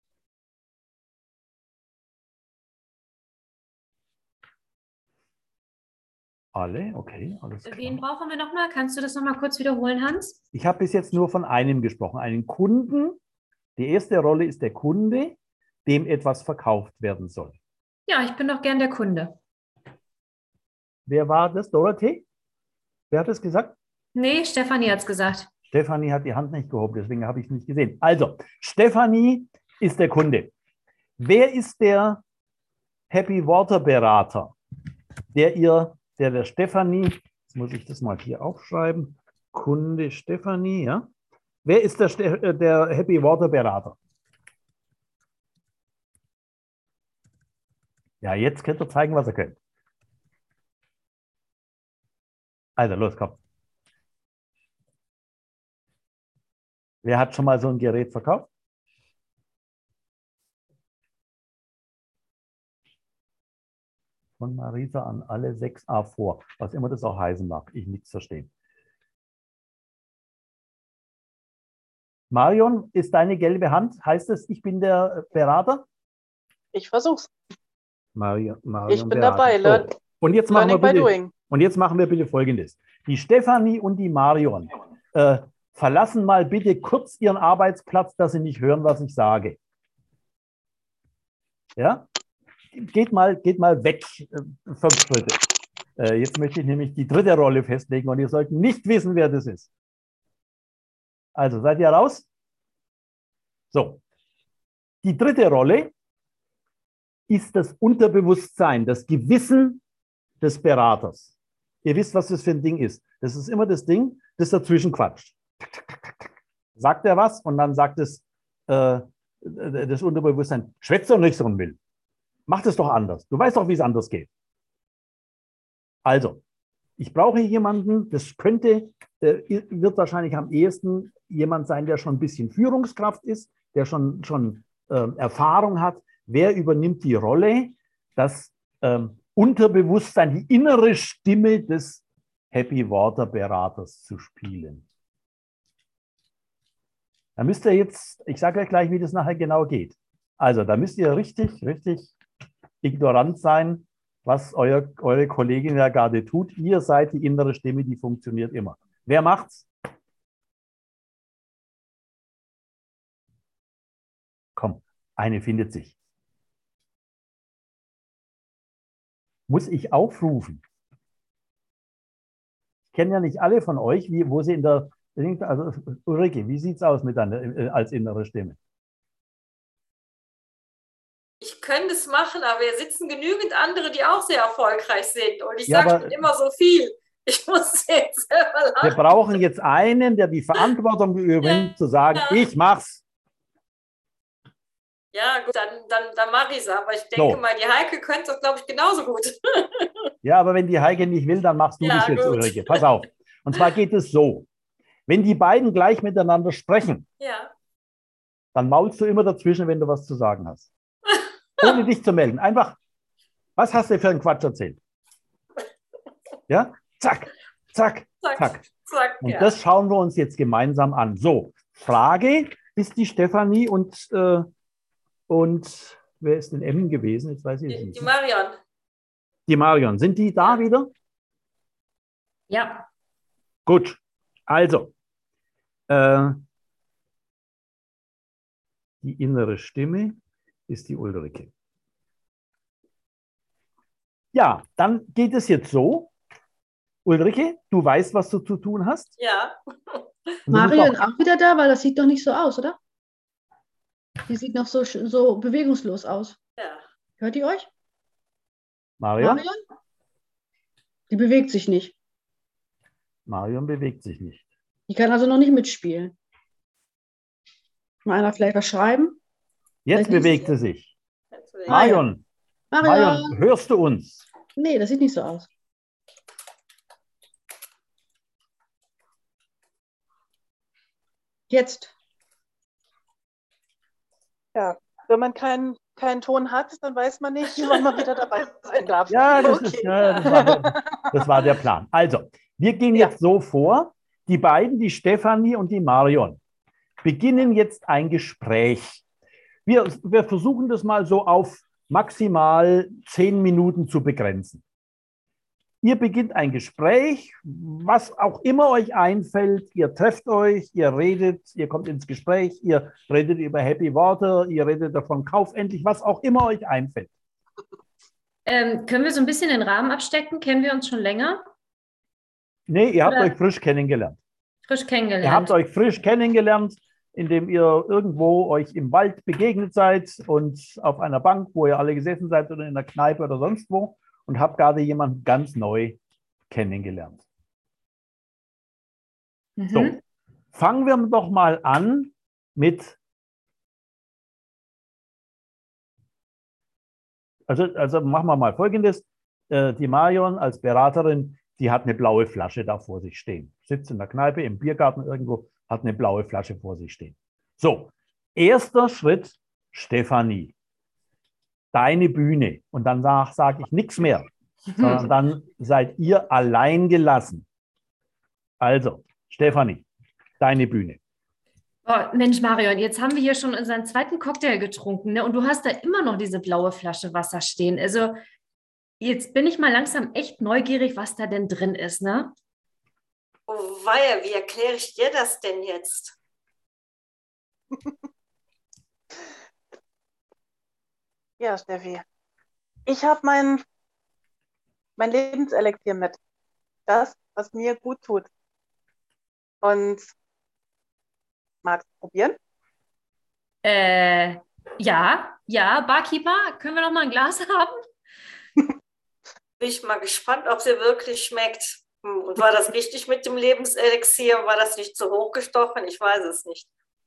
Alle, okay, alles klar. Wen brauchen wir nochmal? Kannst du das nochmal kurz wiederholen, Hans? Ich habe bis jetzt nur von einem gesprochen, einen Kunden. Die erste Rolle ist der Kunde, dem etwas verkauft werden soll. Ja, ich bin doch gern der Kunde. Wer war das? Dorothee? Wer hat das gesagt? Nee, Stefanie hat es gesagt. Stefanie hat die Hand nicht gehoben, deswegen habe ich es nicht gesehen. Also, Stefanie ist der Kunde. Wer ist der Happy Water Berater, der ihr, der der Stefanie, jetzt muss ich das mal hier aufschreiben, Kunde Stefanie, ja? Wer ist der, Ste- der Happy Water Berater? Ja, jetzt könnt ihr zeigen, was ihr könnt. Also, los, komm. Wer hat schon mal so ein Gerät verkauft? Von Marisa an alle sechs A vor. Was immer das auch heißen mag. Ich nichts verstehen. Marion, ist deine gelbe Hand? Heißt es, ich bin der Berater? Ich versuch's. Marion, Marion Ich bin Berater. dabei. Learn, So. Und jetzt machen wir learning by bitte, doing. und jetzt machen wir bitte Folgendes. Die Stefanie und die Marion äh, verlassen mal bitte kurz ihren Arbeitsplatz, dass sie nicht hören, was ich sage. Ja? Geht mal, geht mal weg, äh, fünf Schritte. Äh, jetzt möchte ich nämlich die dritte Rolle festlegen und ihr sollt nicht wissen, wer das ist. Also, seid ihr raus? So. Die dritte Rolle ist das Unterbewusstsein, das Gewissen des Beraters. Ihr wisst, was das für ein Ding ist. Das ist immer das Ding, das dazwischen quatscht. Sagt er was und dann sagt es äh, das Unterbewusstsein, schwätzt doch nicht so ein Müll. Mach das doch anders. Du weißt doch, wie es anders geht. Also, ich brauche jemanden, das könnte, äh, wird wahrscheinlich am ehesten jemand sein, der schon ein bisschen Führungskraft ist, der schon, schon äh, Erfahrung hat. Wer übernimmt die Rolle, das ähm, Unterbewusstsein, die innere Stimme des Happy Water Beraters zu spielen? Da müsst ihr jetzt, ich sage euch gleich, wie das nachher genau geht. Also, da müsst ihr richtig, richtig ignorant sein, was euer, eure Kollegin ja gerade tut. Ihr seid die innere Stimme, die funktioniert immer. Wer macht's? Komm, eine findet sich. Muss ich aufrufen? Ich kenne ja nicht alle von euch, wie, wo sie in der, also Ulrike, wie sieht es aus mit deiner, als innere Stimme? Ich könnte es machen, aber wir sitzen genügend andere, die auch sehr erfolgreich sind. Und ich Ja, sage aber- schon immer so viel. Ich muss jetzt selber Wir lachen. brauchen jetzt einen, der die Verantwortung übernimmt, zu sagen, Ja. ich mach's. Ja, gut, dann, dann, dann mache ich es. Aber ich denke So. mal, die Heike könnte das, glaube ich, genauso gut. Ja, aber wenn die Heike nicht will, dann machst du Ja, das jetzt, gut. Ulrike. Pass auf. Und zwar geht es so. Wenn die beiden gleich miteinander sprechen, Ja. dann maulst du immer dazwischen, wenn du was zu sagen hast. Ohne dich zu melden. Einfach, was hast du für einen Quatsch erzählt? Ja? Zack, zack, Zack, zack. zack. Und Ja. das schauen wir uns jetzt gemeinsam an. So, Frage, ist die Stefanie und, äh, und wer ist in Emmen gewesen? Jetzt weiß ich es Die, nicht. die Marion. Die Marion, sind die da Ja. wieder? Ja, Gut, also, äh, die innere Stimme ist die Ulrike. Ja, dann geht es jetzt so. Ulrike, du weißt, was du zu tun hast. Ja. Und du musst Marion auch- auch wieder da, weil das sieht doch nicht so aus, oder? Die sieht noch so, sch- so bewegungslos aus. Ja. Hört ihr euch? Marion? Marion? Die bewegt sich nicht. Marion bewegt sich nicht. Die kann also noch nicht mitspielen. Mal einer vielleicht was schreiben? Jetzt Vielleicht bewegt sie sich. Deswegen. Marion, Marion? Marion, hörst du uns? Nee, das sieht nicht so aus. Jetzt. Ja, wenn man keinen keinen Ton hat, dann weiß man nicht, wann man wieder dabei sein darf. Ja, das, Okay. ist, ja, das, war, der- das war der Plan. Also, wir gehen Ja. jetzt so vor, die beiden, die Stefanie und die Marion, beginnen jetzt ein Gespräch. Wir, wir versuchen das mal so auf maximal zehn Minuten zu begrenzen. Ihr beginnt ein Gespräch, was auch immer euch einfällt. Ihr trefft euch, ihr redet, ihr kommt ins Gespräch, ihr redet über Happy Water, ihr redet davon, kauf endlich, was auch immer euch einfällt. ähm, können wir so ein bisschen den Rahmen abstecken? Kennen wir uns schon länger? Nee, ihr habt Oder- euch frisch kennengelernt. Frisch Ihr habt kennengelernt. euch frisch kennengelernt. indem ihr irgendwo euch im Wald begegnet seid und auf einer Bank, wo ihr alle gesessen seid oder in der Kneipe oder sonst wo und habt gerade jemanden ganz neu kennengelernt. Mhm. So, fangen wir doch mal an mit, also, also machen wir mal Folgendes. Äh, die Marion als Beraterin, die hat eine blaue Flasche da vor sich stehen. Sitzt in der Kneipe, im Biergarten irgendwo, hat eine blaue Flasche vor sich stehen. So, erster Schritt, Stefanie. Deine Bühne. Und danach sage ich nichts mehr, sondern dann seid ihr allein gelassen. Also, Stefanie, deine Bühne. Oh, Mensch, Marion, jetzt haben wir hier schon unseren zweiten Cocktail getrunken, ne? Und du hast da immer noch diese blaue Flasche Wasser stehen. Also, jetzt bin ich mal langsam echt neugierig, was da denn drin ist, ne? Oh weia, wie erkläre ich dir das denn jetzt? Ja, Steffi. Ich habe mein, mein Lebenselixier mit. Das, was mir gut tut. Und magst du probieren? Äh, ja, ja, Barkeeper, können wir noch mal ein Glas haben? Bin ich mal gespannt, ob sie wirklich schmeckt. Hm, Und war das richtig mit dem Lebenselixier? War das nicht zu hoch gestochen? Ich weiß es nicht.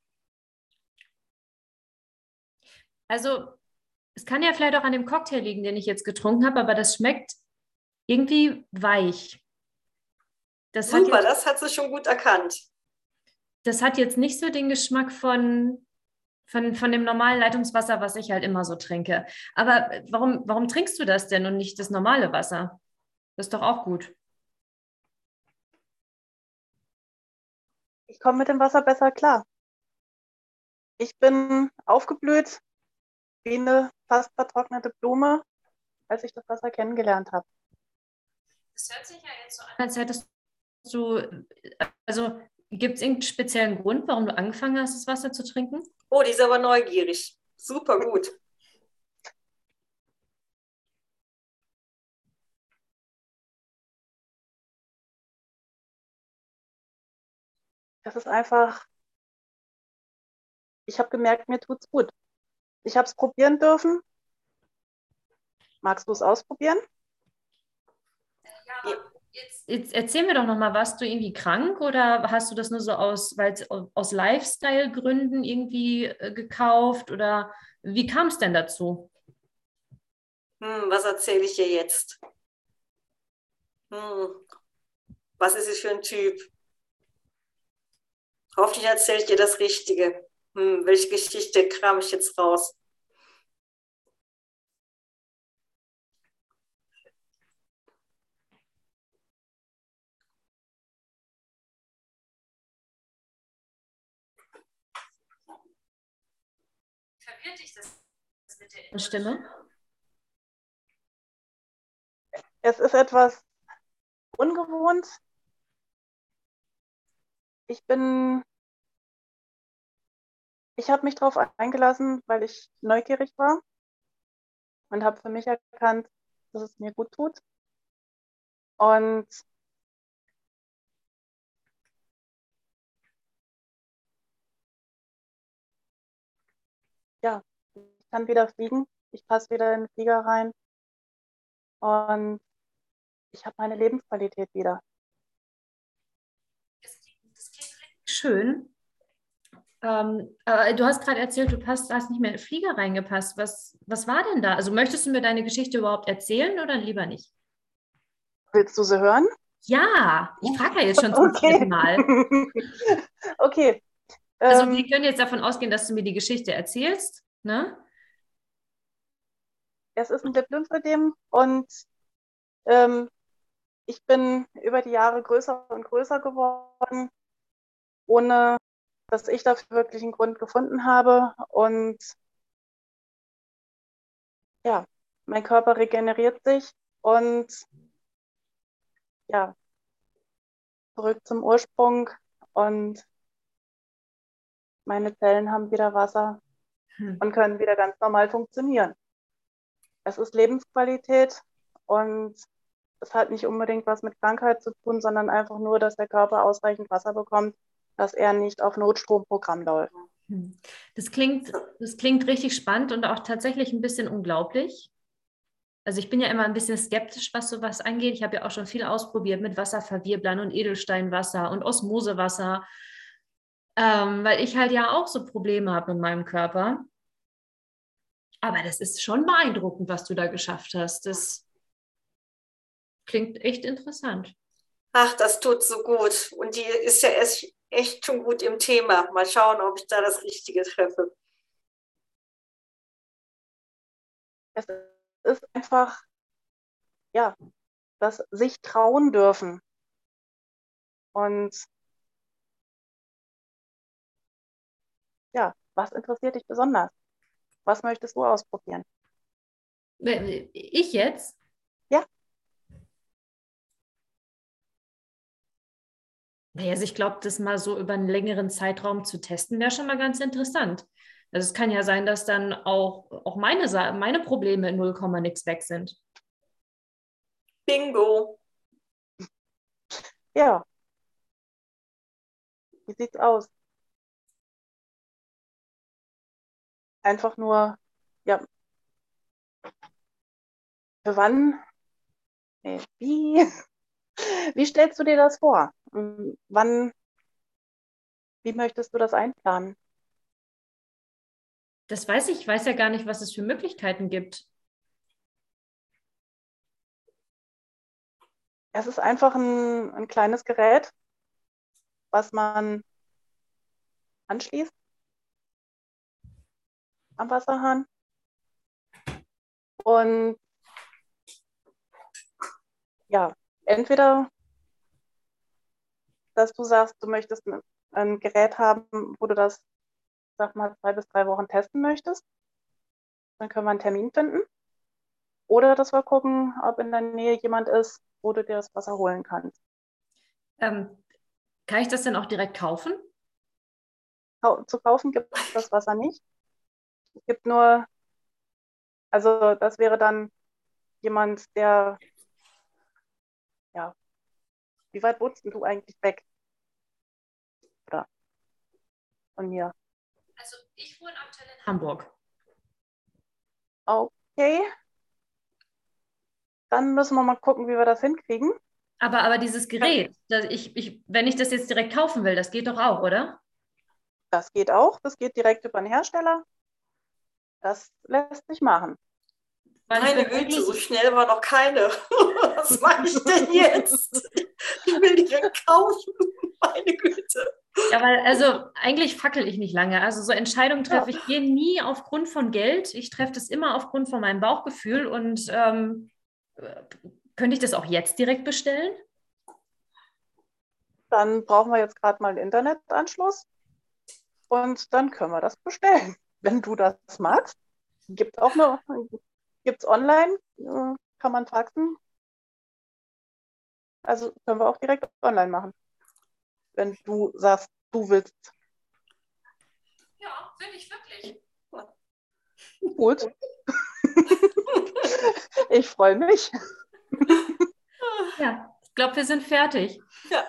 Also, es kann ja vielleicht auch an dem Cocktail liegen, den ich jetzt getrunken habe, aber das schmeckt irgendwie weich. Das hat Super, jetzt, das hat sie schon gut erkannt. das hat jetzt nicht so den Geschmack von, von, von dem normalen Leitungswasser, was ich halt immer so trinke. Aber warum, warum trinkst du das denn und nicht das normale Wasser? Das ist doch auch gut. Ich komme mit dem Wasser besser klar. Ich bin aufgeblüht wie eine fast vertrocknete Blume, als ich das Wasser kennengelernt habe. Das hört sich ja jetzt so an, als hättest du, also gibt es irgendeinen speziellen Grund, warum du angefangen hast, das Wasser zu trinken? Oh, die ist aber neugierig. Super gut. Das ist einfach, ich habe gemerkt, mir tut's gut. Ich habe es probieren dürfen. Magst du es ausprobieren? Ja. Jetzt, jetzt erzähl mir doch noch mal, warst du irgendwie krank oder hast du das nur so aus, weil's aus Lifestyle-Gründen irgendwie äh, gekauft oder wie kam es denn dazu? Hm, was erzähle ich dir jetzt? Hm, was ist es für ein Typ? Hoffentlich erzähle ich dir das Richtige. Hm, welche Geschichte kram ich jetzt raus? Verwirrt dich das mit der Stimme? Es ist etwas ungewohnt. Ich bin, ich habe mich darauf eingelassen, weil ich neugierig war und habe für mich erkannt, dass es mir gut tut. Und ja, ich kann wieder fliegen. Ich passe wieder in den Flieger rein und ich habe meine Lebensqualität wieder. Das klingt, das klingt richtig schön. Ähm, aber du hast gerade erzählt, du passt, hast nicht mehr in den Flieger reingepasst. Was, was war denn da? Also möchtest du mir deine Geschichte überhaupt erzählen oder lieber nicht? Willst du sie hören? Ja, ich frage ja jetzt schon zum Okay. vierten Mal. Okay. Also Ähm, wir können jetzt davon ausgehen, dass du mir die Geschichte erzählst, ne? es ist ein Lymphödem und ähm, ich bin über die Jahre größer und größer geworden, ohne dass ich dafür wirklich einen Grund gefunden habe. Und ja, mein Körper regeneriert sich und ja, zurück zum Ursprung und meine Zellen haben wieder Wasser Hm. und können wieder ganz normal funktionieren. Es ist Lebensqualität und es hat nicht unbedingt was mit Krankheit zu tun, sondern einfach nur, dass der Körper ausreichend Wasser bekommt, dass er nicht auf Notstromprogramm läuft. Das klingt, das klingt richtig spannend und auch tatsächlich ein bisschen unglaublich. Also ich bin ja immer ein bisschen skeptisch, was sowas angeht. Ich habe ja auch schon viel ausprobiert mit Wasserverwirblern und Edelsteinwasser und Osmosewasser, ähm, weil ich halt ja auch so Probleme habe in meinem Körper. Aber das ist schon beeindruckend, was du da geschafft hast. Das klingt echt interessant. Ach, das tut so gut. Und die ist ja echt, echt schon gut im Thema. Mal schauen, ob ich da das Richtige treffe. Es ist einfach, ja, das sich trauen dürfen. Und ja, was interessiert dich besonders? Was möchtest du ausprobieren? Ich jetzt? Ja. Naja, also ich glaube, das mal so über einen längeren Zeitraum zu testen, wäre schon mal ganz interessant. Also es kann ja sein, dass dann auch, auch meine, Sa- meine Probleme in null Komma nix weg sind. Bingo. Ja. Wie sieht's aus? Einfach nur, ja, für wann? Nee, wie? Wie stellst du dir das vor? Ähm, Wann, wie möchtest du das einplanen? Das weiß ich, ich weiß ja gar nicht, was es für Möglichkeiten gibt. Es ist einfach ein, ein kleines Gerät, was man anschließt am Wasserhahn. Und ja, entweder, dass du sagst, du möchtest ein, ein Gerät haben, wo du das, sag mal, zwei bis drei Wochen testen möchtest. Dann können wir einen Termin finden. Oder dass wir gucken, ob in der Nähe jemand ist, wo du dir das Wasser holen kannst. Ähm, kann ich das denn auch direkt kaufen? Kau- Zu kaufen gibt es das Wasser nicht. Es gibt nur, also das wäre dann jemand, der, ja, wie weit wohnst denn du eigentlich weg? Oder von mir? Also ich wohne aktuell in Hamburg. Okay. Dann müssen wir mal gucken, wie wir das hinkriegen. Aber, aber dieses Gerät, das ich, ich, wenn ich das jetzt direkt kaufen will, das geht doch auch, oder? Das geht auch. Das geht direkt über den Hersteller. Das lässt sich machen. Weil ich Meine bin Güte, so eigentlich, schnell war noch keine. Was mache ich denn jetzt? Ich will direkt kaufen. Meine Güte. ja, weil, also eigentlich fackel ich nicht lange. Also so Entscheidungen treffe ich hier nie aufgrund von Geld. Ich treffe das immer aufgrund von meinem Bauchgefühl. Und ähm, äh, könnte ich das auch jetzt direkt bestellen? Dann brauchen wir jetzt gerade mal einen Internetanschluss und dann können wir das bestellen. Wenn du das magst, gibt auch eine, gibt es online, äh, kann man faxen. Also können wir auch direkt online machen. Wenn du sagst, du willst. Ja, will ich wirklich. Gut. Ich freue mich. Ja, ich glaube, wir sind fertig. Ja.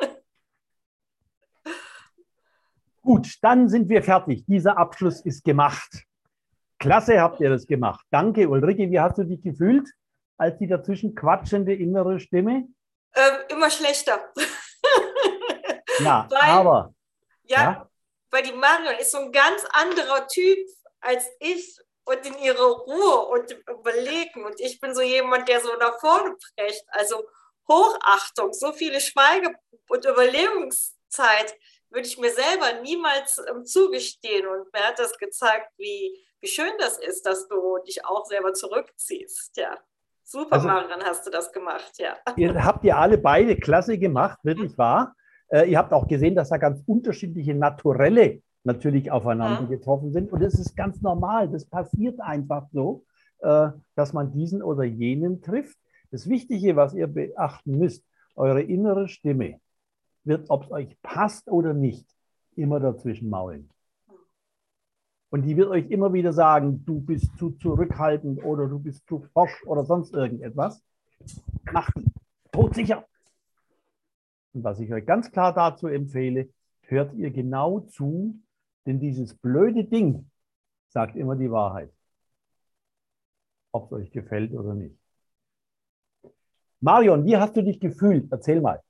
Gut, dann sind wir fertig. Dieser Abschluss ist gemacht. Klasse habt ihr das gemacht. Danke, Ulrike. Wie hast du dich gefühlt, als die dazwischen quatschende innere Stimme? Ähm, immer schlechter. Ja, Weil, aber. ja, Ja, weil die Marion ist so ein ganz anderer Typ als ich und in ihrer Ruhe und im Überlegen. Und ich bin so jemand, der so nach vorne prescht. Also Hochachtung, so viele Schweige- und Überlegungszeit würde ich mir selber niemals ähm, zugestehen. Und mir hat das gezeigt, wie, wie schön das ist, dass du dich auch selber zurückziehst. Ja, super, Also- Marion, hast du das gemacht, ja. ihr habt ihr alle beide klasse gemacht, wirklich wahr. Äh, ihr habt auch gesehen, dass da ganz unterschiedliche Naturelle natürlich aufeinander Mhm. getroffen sind. Und es ist ganz normal. Das passiert einfach so, äh, dass man diesen oder jenen trifft. Das Wichtige, was ihr beachten müsst, eure innere Stimme wird, ob es euch passt oder nicht, immer dazwischen maulen. Und die wird euch immer wieder sagen, du bist zu zurückhaltend oder du bist zu forsch oder sonst irgendetwas. Macht die. Todsicher. Und was ich euch ganz klar dazu empfehle, hört ihr genau zu, denn dieses blöde Ding sagt immer die Wahrheit. Ob es euch gefällt oder nicht. Marion, wie hast du dich gefühlt? Erzähl mal.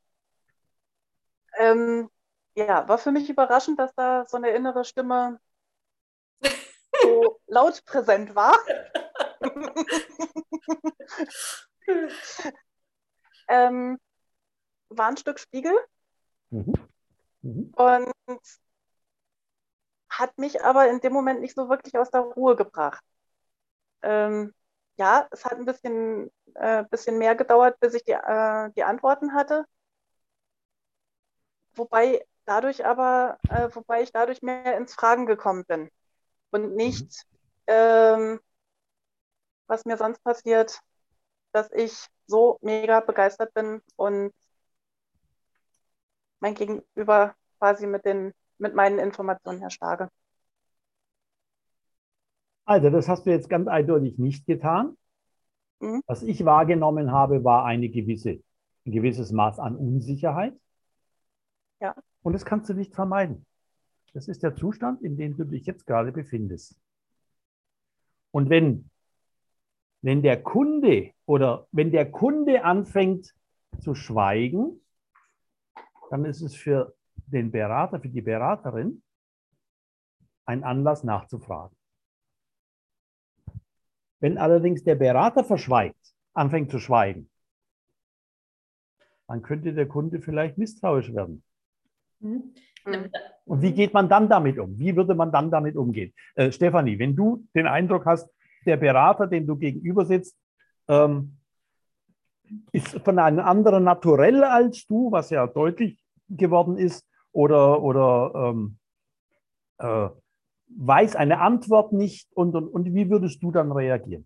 Ähm, ja, war für mich überraschend, dass da so eine innere Stimme so laut präsent war. ähm, war ein Stück Spiegel Mhm. Mhm. und hat mich aber in dem Moment nicht so wirklich aus der Ruhe gebracht. Ähm, ja, es hat ein bisschen, äh, bisschen mehr gedauert, bis ich die, äh, die Antworten hatte. Wobei dadurch aber, äh, wobei ich dadurch mehr ins Fragen gekommen bin und nicht, ähm, was mir sonst passiert, dass ich so mega begeistert bin und mein Gegenüber quasi mit den, mit meinen Informationen erstarke. Also, das hast du jetzt ganz eindeutig nicht getan. Mhm. Was ich wahrgenommen habe, war eine gewisse, ein gewisses Maß an Unsicherheit. Ja. Und das kannst du nicht vermeiden. Das ist der Zustand, in dem du dich jetzt gerade befindest. Und wenn, wenn der Kunde oder wenn der Kunde anfängt zu schweigen, dann ist es für den Berater, für die Beraterin ein Anlass nachzufragen. Wenn allerdings der Berater verschweigt, anfängt zu schweigen, dann könnte der Kunde vielleicht misstrauisch werden. Mhm. Und wie geht man dann damit um? Wie würde man dann damit umgehen? Äh, Stefanie, wenn du den Eindruck hast, der Berater, dem du gegenüber sitzt, ähm, ist von einem anderen Naturell als du, was ja deutlich geworden ist, oder, oder ähm, äh, weiß eine Antwort nicht und, und, und wie würdest du dann reagieren?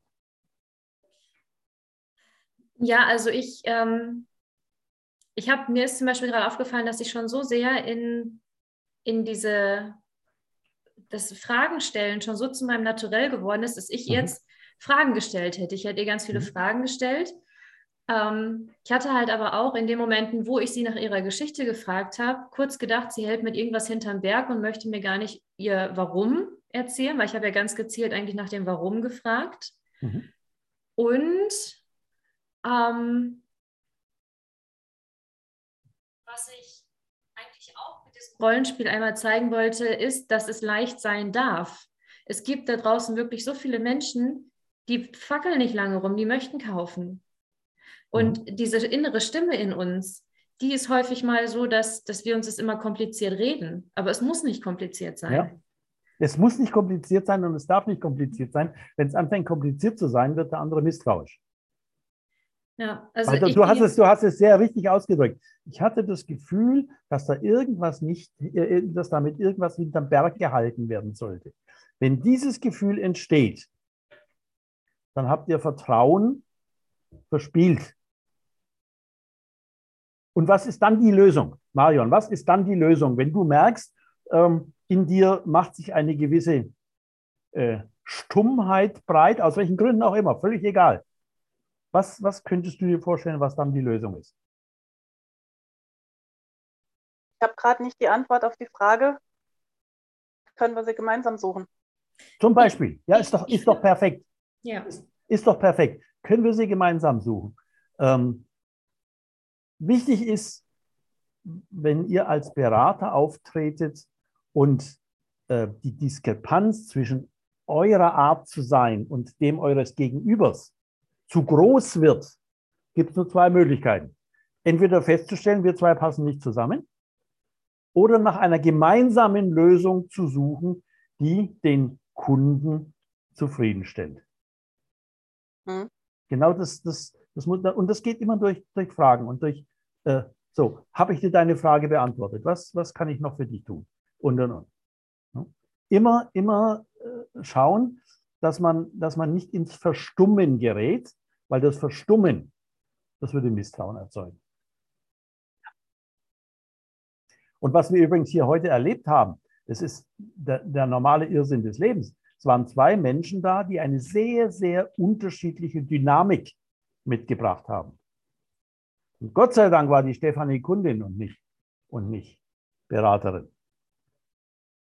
Ja, also ich, ähm, ich habe, mir ist zum Beispiel gerade aufgefallen, dass ich schon so sehr in, in diese, das Fragen stellen schon so zu meinem Naturell geworden ist, dass ich Mhm. jetzt Fragen gestellt hätte. Ich hätte ihr ganz viele Mhm. Fragen gestellt. Ähm, ich hatte halt aber auch in den Momenten, wo ich sie nach ihrer Geschichte gefragt habe, kurz gedacht, sie hält mit irgendwas hinterm Berg und möchte mir gar nicht ihr Warum erzählen, weil ich habe ja ganz gezielt eigentlich nach dem Warum gefragt. Mhm. Und ähm, was ich eigentlich auch mit diesem Rollenspiel einmal zeigen wollte, ist, dass es leicht sein darf. Es gibt da draußen wirklich so viele Menschen, die fackeln nicht lange rum, die möchten kaufen. Und Mhm. diese innere Stimme in uns, die ist häufig mal so, dass, dass wir uns das immer kompliziert reden. Aber es muss nicht kompliziert sein. Ja. Es muss nicht kompliziert sein und es darf nicht kompliziert sein. Wenn es anfängt, kompliziert zu sein, wird der andere misstrauisch. Ja, also Weil du, ich, du, hast es, du hast es sehr richtig ausgedrückt. Ich hatte das Gefühl, dass da irgendwas nicht, dass damit irgendwas hinterm Berg gehalten werden sollte. Wenn dieses Gefühl entsteht, dann habt ihr Vertrauen verspielt. Und was ist dann die Lösung? Marion, was ist dann die Lösung, wenn du merkst, ähm, in dir macht sich eine gewisse äh, Stummheit breit, aus welchen Gründen auch immer, völlig egal. Was, was könntest du dir vorstellen, was dann die Lösung ist? Ich habe gerade nicht die Antwort auf die Frage, können wir sie gemeinsam suchen? Zum Beispiel, ja, ist ich, doch, ich, ist doch perfekt. ja. Ist, ist doch perfekt. Können wir sie gemeinsam suchen? Ähm, wichtig ist, wenn ihr als Berater auftretet und äh, die Diskrepanz zwischen eurer Art zu sein und dem eures Gegenübers zu groß wird, gibt es nur zwei Möglichkeiten. Entweder festzustellen, wir zwei passen nicht zusammen, oder nach einer gemeinsamen Lösung zu suchen, die den Kunden zufriedenstellt. Hm. Genau das, das, das muss, und das geht immer durch, durch Fragen und durch, äh, so, habe ich dir deine Frage beantwortet? Was, was kann ich noch für dich tun? Und, und, und. Ja. Immer, immer äh, schauen, dass man, dass man nicht ins Verstummen gerät, weil das Verstummen, das würde Misstrauen erzeugen. Und was wir übrigens hier heute erlebt haben, das ist der, der normale Irrsinn des Lebens. Es waren zwei Menschen da, die eine sehr, sehr unterschiedliche Dynamik mitgebracht haben. Und Gott sei Dank war die Stefanie Kundin und nicht, und nicht Beraterin.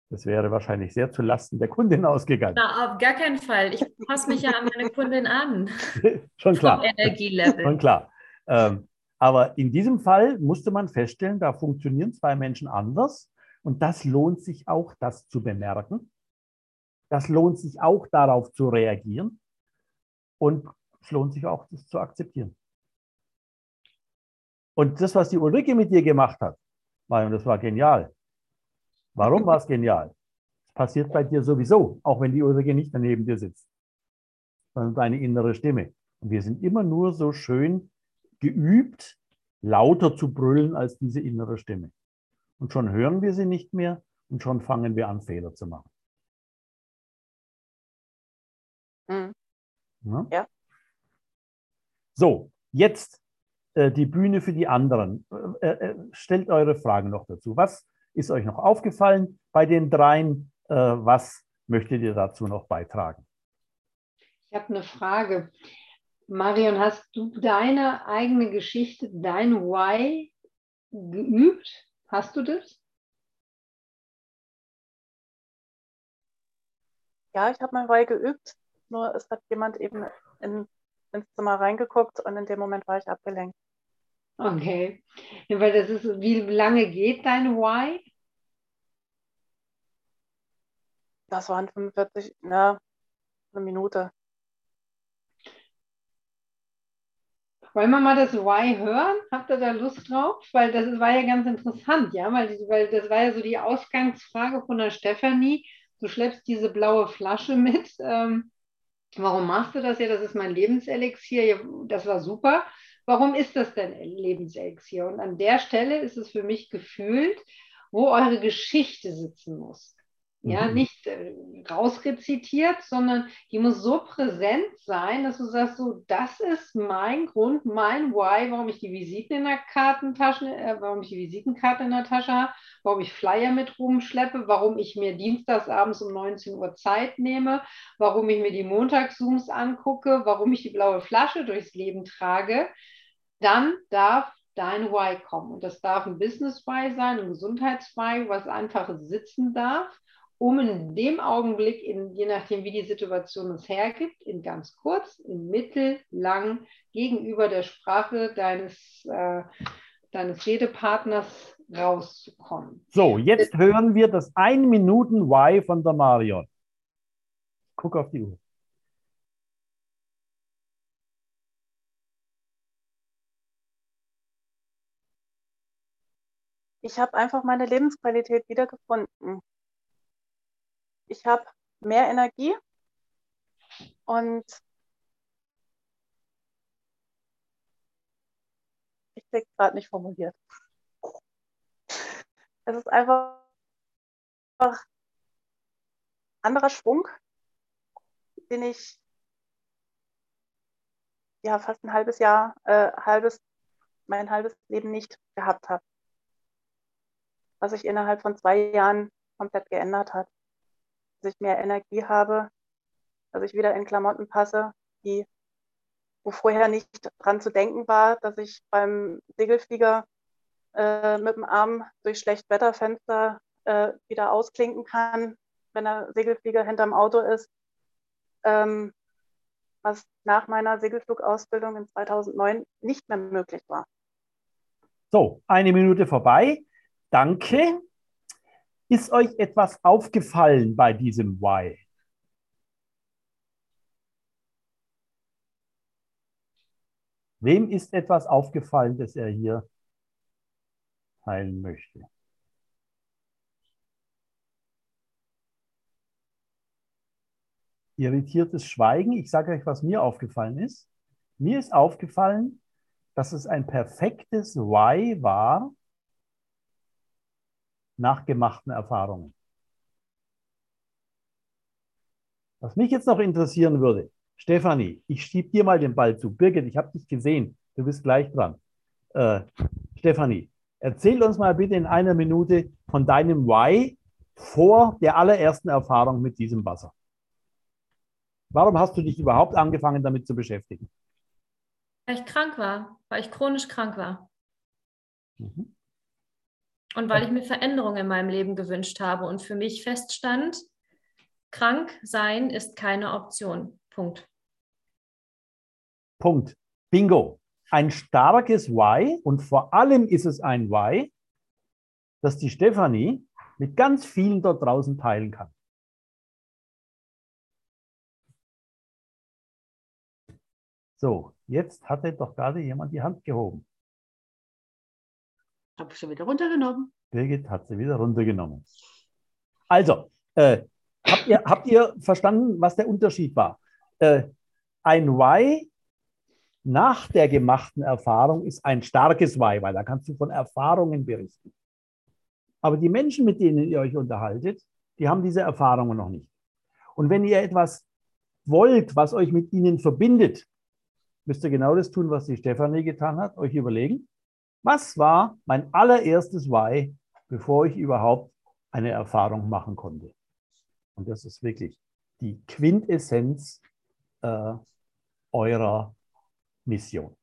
Das wäre wahrscheinlich sehr zu Lasten der Kundin ausgegangen. Na, auf gar keinen Fall. Ich passe mich ja an meine Kundin an. Schon klar. Vom Energielevel. Schon klar. Ähm, aber in diesem Fall musste man feststellen, da funktionieren zwei Menschen anders. Und das lohnt sich auch, das zu bemerken. Das lohnt sich auch, darauf zu reagieren. Und es lohnt sich auch, das zu akzeptieren. Und das, was die Ulrike mit dir gemacht hat, Marion, das war genial. Warum war es genial? Es passiert bei dir sowieso, auch wenn die Ulrike nicht daneben dir sitzt, sondern deine innere Stimme. Und wir sind immer nur so schön geübt, lauter zu brüllen als diese innere Stimme. Und schon hören wir sie nicht mehr und schon fangen wir an, Fehler zu machen. Mhm. Ja? Ja. So, jetzt äh, die Bühne für die anderen. Äh, äh, stellt eure Fragen noch dazu. Was ist euch noch aufgefallen bei den dreien? Äh, was möchtet ihr dazu noch beitragen? Ich habe eine Frage. Marion, hast du deine eigene Geschichte, dein Why geübt? Hast du das? Ja, ich habe mein Why geübt, nur es hat jemand eben in, ins Zimmer reingeguckt und in dem Moment war ich abgelenkt. Okay. Ja, weil das ist, wie lange geht dein Why? Das waren fünfundvierzig, na, eine Minute. Wollen wir mal das Why hören? Habt ihr da Lust drauf? Weil das war ja ganz interessant, ja, weil, weil das war ja so die Ausgangsfrage von der Stefanie. Du schleppst diese blaue Flasche mit. Ähm, warum machst du das? Ja, das ist mein Lebenselixier. Ja, das war super. Warum ist das denn Lebenselixier? Und an der Stelle ist es für mich gefühlt, wo eure Geschichte sitzen muss. Ja, Mhm. nicht äh, rausrezitiert, sondern die muss so präsent sein, dass du sagst, so, das ist mein Grund, mein Why, warum ich die Visiten in der Kartentasche, äh, warum ich die Visitenkarte in der Tasche habe, warum ich Flyer mit rumschleppe, warum ich mir dienstagsabends um neunzehn Uhr Zeit nehme, warum ich mir die Montagszooms angucke, warum ich die blaue Flasche durchs Leben trage. Dann darf dein Why kommen. Und das darf ein Business-Why sein, ein Gesundheits-Why, was einfach sitzen darf, um in dem Augenblick, in, je nachdem wie die Situation es hergibt, in ganz kurz, in mittel, lang, gegenüber der Sprache deines, äh, deines Redepartners rauszukommen. So, jetzt hören wir das ein Minuten Why von der Marion. Guck auf die Uhr. Ich habe einfach meine Lebensqualität wiedergefunden. Ich habe mehr Energie und ich kriege es gerade nicht formuliert. Es ist einfach anderer Schwung, den ich ja fast ein halbes Jahr, äh, halbes, mein halbes Leben nicht gehabt habe. Was sich innerhalb von zwei Jahren komplett geändert hat. Dass ich mehr Energie habe, dass ich wieder in Klamotten passe, die, wo vorher nicht dran zu denken war, dass ich beim Segelflieger äh, mit dem Arm durch Schlechtwetterfenster äh, wieder ausklinken kann, wenn der Segelflieger hinterm Auto ist. Ähm, was nach meiner Segelflugausbildung in zweitausendneun nicht mehr möglich war. So, eine Minute vorbei. Danke. Ist euch etwas aufgefallen bei diesem Why? Wem ist etwas aufgefallen, das er hier teilen möchte? Irritiertes Schweigen. Ich sage euch, was mir aufgefallen ist. Mir ist aufgefallen, dass es ein perfektes Why war nach gemachten Erfahrungen. Was mich jetzt noch interessieren würde, Stefanie, ich schiebe dir mal den Ball zu. Birgit, ich habe dich gesehen. Du bist gleich dran. Äh, Stefanie, erzähl uns mal bitte in einer Minute von deinem Why vor der allerersten Erfahrung mit diesem Wasser. Warum hast du dich überhaupt angefangen, damit zu beschäftigen? Weil ich krank war, weil ich chronisch krank war. Mhm. Und weil ich mir Veränderungen in meinem Leben gewünscht habe und für mich feststand, krank sein ist keine Option. Punkt. Punkt. Bingo. Ein starkes Why und vor allem ist es ein Why, das die Stefanie mit ganz vielen dort draußen teilen kann. So, jetzt hatte doch gerade jemand die Hand gehoben. Habe ich schon wieder runtergenommen. Birgit hat sie wieder runtergenommen. Also, äh, habt, ihr, habt ihr verstanden, was der Unterschied war? Äh, ein Why nach der gemachten Erfahrung ist ein starkes Why, weil da kannst du von Erfahrungen berichten. Aber die Menschen, mit denen ihr euch unterhaltet, die haben diese Erfahrungen noch nicht. Und wenn ihr etwas wollt, was euch mit ihnen verbindet, müsst ihr genau das tun, was die Stefanie getan hat, euch überlegen, was war mein allererstes Why, bevor ich überhaupt eine Erfahrung machen konnte. Und das ist wirklich die Quintessenz äh, eurer Mission.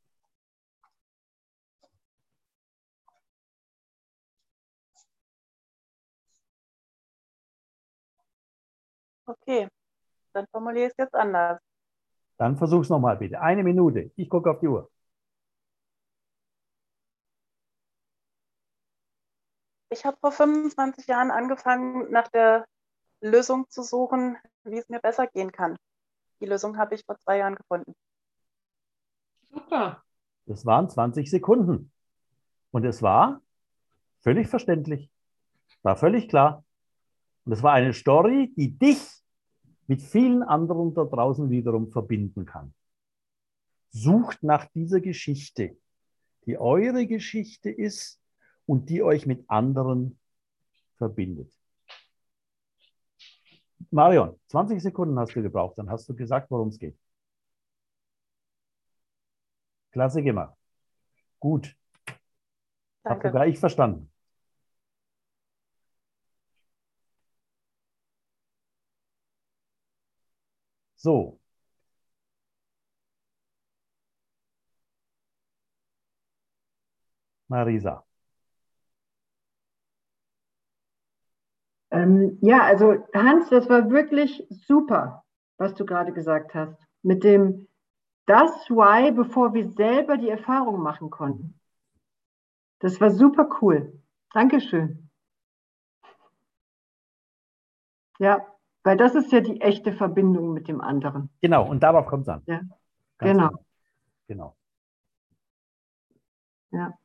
Okay, dann formuliere ich es jetzt anders. Dann versuch's nochmal bitte. Eine Minute. Ich gucke auf die Uhr. Ich habe vor fünfundzwanzig Jahren angefangen, nach der Lösung zu suchen, wie es mir besser gehen kann. Die Lösung habe ich vor zwei Jahren gefunden. Super. Das waren zwanzig Sekunden. Und es war völlig verständlich. War völlig klar. Und es war eine Story, die dich mit vielen anderen da draußen wiederum verbinden kann. Sucht nach dieser Geschichte, die eure Geschichte ist und die euch mit anderen verbindet. Marion, zwanzig Sekunden hast du gebraucht, dann hast du gesagt, worum es geht. Klasse gemacht. Gut. Hab sogar ich verstanden. So. Marisa. Ähm, ja, also Hans, das war wirklich super, was du gerade gesagt hast. Mit dem das Why, bevor wir selber die Erfahrung machen konnten. Das war super cool. Dankeschön. Ja, weil das ist ja die echte Verbindung mit dem anderen. Genau, und darauf kommt es an. Ja, Ganz genau. genau. Genau. Ja.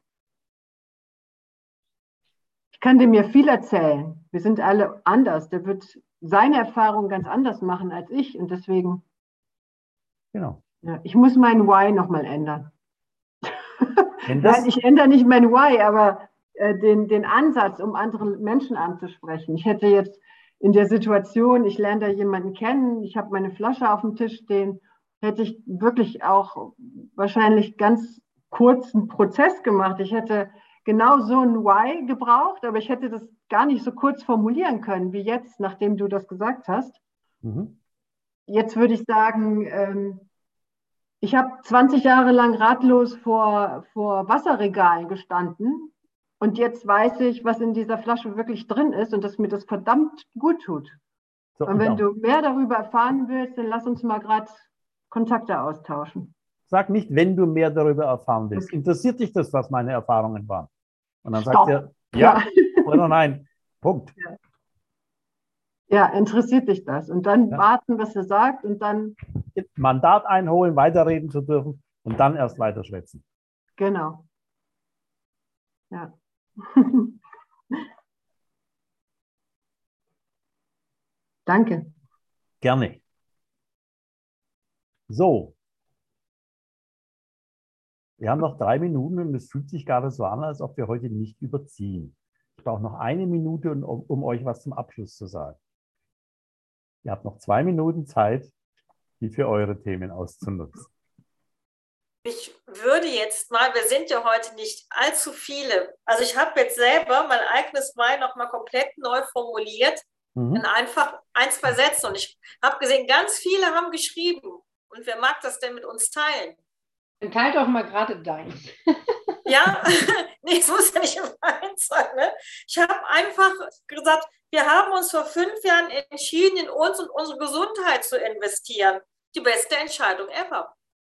Ich kann dem ja viel erzählen. Wir sind alle anders. Der wird seine Erfahrung ganz anders machen als ich. Und deswegen, Genau. ja, ich muss mein Why nochmal ändern. Wenn das, Nein, ich ändere nicht mein Why, aber äh, den, den Ansatz, um andere Menschen anzusprechen. Ich hätte jetzt in der Situation, ich lerne da jemanden kennen, ich habe meine Flasche auf dem Tisch stehen, hätte ich wirklich auch wahrscheinlich ganz kurzen Prozess gemacht. Ich hätte genau so ein Why gebraucht, aber ich hätte das gar nicht so kurz formulieren können wie jetzt, nachdem du das gesagt hast. mhm. Jetzt würde ich sagen, ähm, ich habe zwanzig Jahre lang ratlos vor, vor Wasserregalen gestanden und jetzt weiß ich, was in dieser Flasche wirklich drin ist und dass mir das verdammt gut tut. So, und und wenn dann, du mehr darüber erfahren willst, dann lass uns mal gerade Kontakte austauschen. sag nicht, wenn du mehr darüber erfahren willst. Okay. Interessiert dich das, was meine Erfahrungen waren? Und dann Stopp. sagt ihr, ja, Ja. oder nein. Punkt. Ja. Ja, interessiert dich das? Und dann Ja. warten, was er sagt und dann, Mandat einholen, weiterreden zu dürfen und dann erst weiter schwätzen. genau. Ja. Danke. Gerne. So. Wir haben noch drei Minuten und es fühlt sich gerade so an, als ob wir heute nicht überziehen. Ich brauche noch eine Minute, um, um euch was zum Abschluss zu sagen. Ihr habt noch zwei Minuten Zeit, die für eure Themen auszunutzen. Ich würde jetzt mal, wir sind ja heute nicht allzu viele, also ich habe jetzt selber mein eigenes Why nochmal komplett neu formuliert, mhm. in einfach ein, zwei Sätzen. Und ich habe gesehen, ganz viele haben geschrieben. Und wer mag das denn mit uns teilen? Dann teilt doch mal gerade deins. Ja, nee, es muss ja nicht immer eins sein. Ne? Ich habe einfach gesagt, wir haben uns vor fünf Jahren entschieden, in uns und unsere Gesundheit zu investieren. Die beste Entscheidung ever.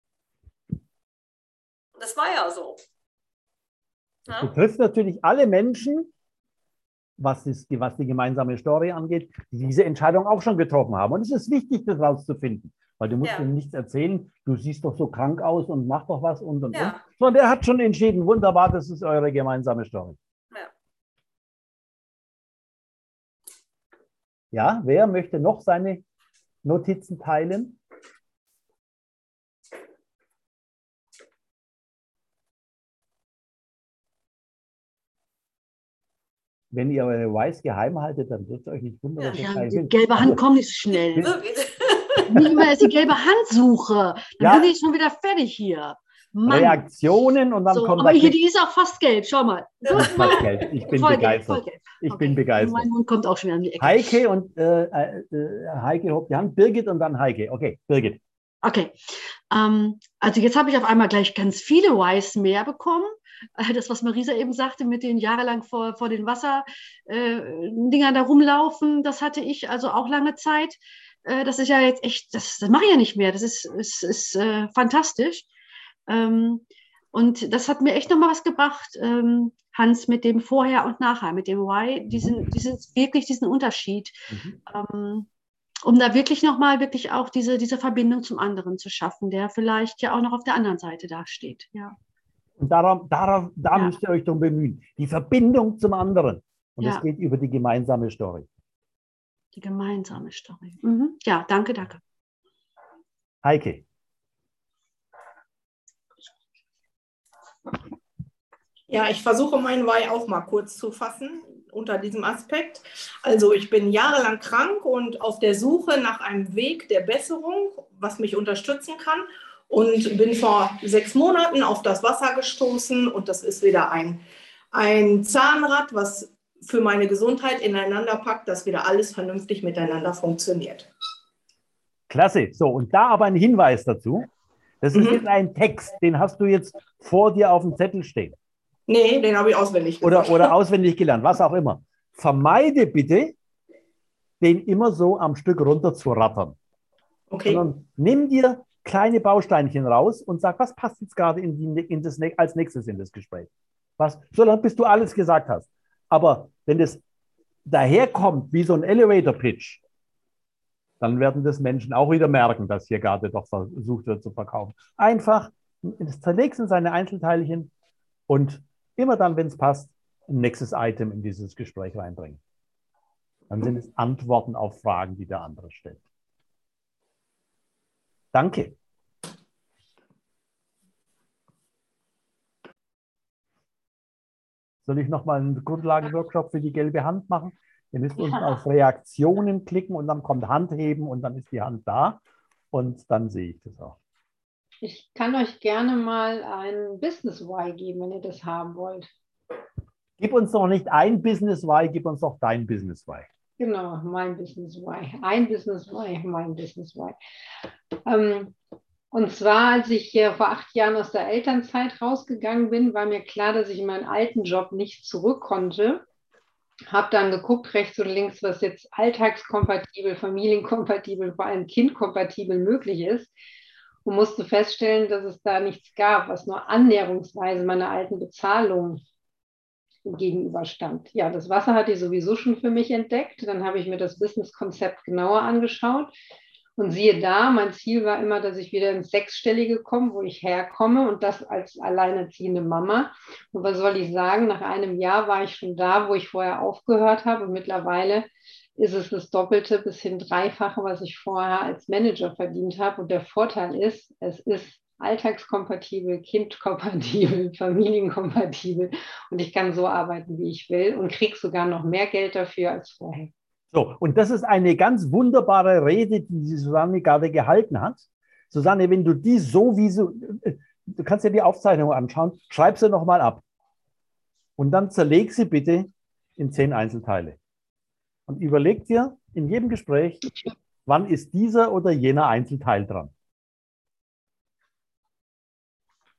Das war ja so. Das Ja? betrifft natürlich alle Menschen, was, ist, was die gemeinsame Story angeht, die diese Entscheidung auch schon getroffen haben. Und es ist wichtig, das rauszufinden, weil du musst Ja. ihm nichts erzählen, du siehst doch so krank aus und mach doch was und und Ja. und. Sondern der hat schon entschieden, wunderbar, das ist eure gemeinsame Story. Ja. Ja, wer möchte noch seine Notizen teilen? Wenn ihr eure Whys geheim haltet, dann wird es euch nicht wundern. dass Ja, es Ja, gleich die sind. gelbe Hand Also, kommt nicht so schnell. Wirklich. Nicht immer erst die gelbe Hand suche. Dann Ja. bin ich schon wieder fertig hier. Mann. Reaktionen und dann So, kommt aber da hier, die ist auch fast gelb. Schau mal. fast gelb. Ich bin Voll gelb, begeistert. voll gelb. Ich Okay. bin begeistert. Mein Mund kommt auch schon wieder an die Ecke. Heike und äh, äh, Heike hob die Hand, Birgit und dann Heike. Okay, Birgit. Okay. Ähm, also jetzt habe ich auf einmal gleich ganz viele Whys mehr bekommen. Äh, Das, was Marisa eben sagte, mit den jahrelang vor, vor den Wasserdingern äh, da rumlaufen, das hatte ich also auch lange Zeit. Äh, das ist ja jetzt echt, das, das mache ich ja nicht mehr. Das ist, ist, ist äh, fantastisch. Ähm, und das hat mir echt nochmal was gebracht, ähm, Hans, mit dem Vorher und Nachher, mit dem Why, diesen, diesen, wirklich diesen Unterschied. Mhm. Ähm, um da wirklich nochmal wirklich auch diese, diese Verbindung zum anderen zu schaffen, der vielleicht ja auch noch auf der anderen Seite dasteht. Ja. Und darauf, darauf, da Ja. müsst ihr euch darum bemühen. Die Verbindung zum anderen. Und es Ja. geht über die gemeinsame Story. Die gemeinsame Story. Mhm. Ja, danke, danke. Heike. Ja, ich versuche meinen Why auch mal kurz zu fassen unter diesem Aspekt. Also ich bin jahrelang krank und auf der Suche nach einem Weg der Besserung, was mich unterstützen kann, und bin vor sechs Monaten auf das Wasser gestoßen und das ist wieder ein, ein Zahnrad, was für meine Gesundheit ineinander packt, dass wieder alles vernünftig miteinander funktioniert. Klasse. So, und da aber ein Hinweis dazu. Das ist Mhm. jetzt ein Text, den hast du jetzt vor dir auf dem Zettel stehen. Nee, den habe ich auswendig gesagt. Oder, oder auswendig gelernt, was auch immer. Vermeide bitte, den immer so am Stück runter zu rattern. Okay. Sondern nimm dir kleine Bausteinchen raus und sag, was passt jetzt gerade in die, in das, als nächstes in das Gespräch. Was, solange bis du alles gesagt hast. Aber wenn das daherkommt wie so ein Elevator-Pitch, dann werden das Menschen auch wieder merken, dass hier gerade doch versucht wird zu verkaufen. Einfach, das zerlegst in seine Einzelteilchen und immer dann, wenn es passt, ein nächstes Item in dieses Gespräch reinbringen. Dann sind es Antworten auf Fragen, die der andere stellt. Danke. Soll ich nochmal einen Grundlagenworkshop für die gelbe Hand machen? Ihr müsst unten Ja. auf Reaktionen klicken und dann kommt Handheben und dann ist die Hand da und dann sehe ich das auch. Ich kann euch gerne mal ein Business Why geben, wenn ihr das haben wollt. Gib uns doch nicht ein Business Why, gib uns doch dein Business Why. Genau, mein Business Why. Ein Business Why, mein Business Why. Ähm, und zwar, als ich hier vor acht Jahren aus der Elternzeit rausgegangen bin, war mir klar, dass ich in meinen alten Job nicht zurück konnte. Habe dann geguckt, rechts und links, was jetzt alltagskompatibel, familienkompatibel, vor allem kindkompatibel möglich ist. Und musste feststellen, dass es da nichts gab, was nur annäherungsweise meiner alten Bezahlung gegenüberstand. Ja, das Wasser hatte ich sowieso schon für mich entdeckt. Dann habe ich mir das Businesskonzept genauer angeschaut. Und siehe da, mein Ziel war immer, dass ich wieder ins Sechsstellige komme, wo ich herkomme und das als alleinerziehende Mama. Und was soll ich sagen, nach einem Jahr war ich schon da, wo ich vorher aufgehört habe und mittlerweile ist es das Doppelte bis hin Dreifache, was ich vorher als Manager verdient habe. Und der Vorteil ist, es ist alltagskompatibel, kindkompatibel, familienkompatibel und ich kann so arbeiten, wie ich will und kriege sogar noch mehr Geld dafür als vorher. So, und das ist eine ganz wunderbare Rede, die die Susanne gerade gehalten hat. Susanne, wenn du die so wie so, du kannst dir die Aufzeichnung anschauen, schreib sie nochmal ab. Und dann zerleg sie bitte in zehn Einzelteile. Und überleg dir in jedem Gespräch, wann ist dieser oder jener Einzelteil dran.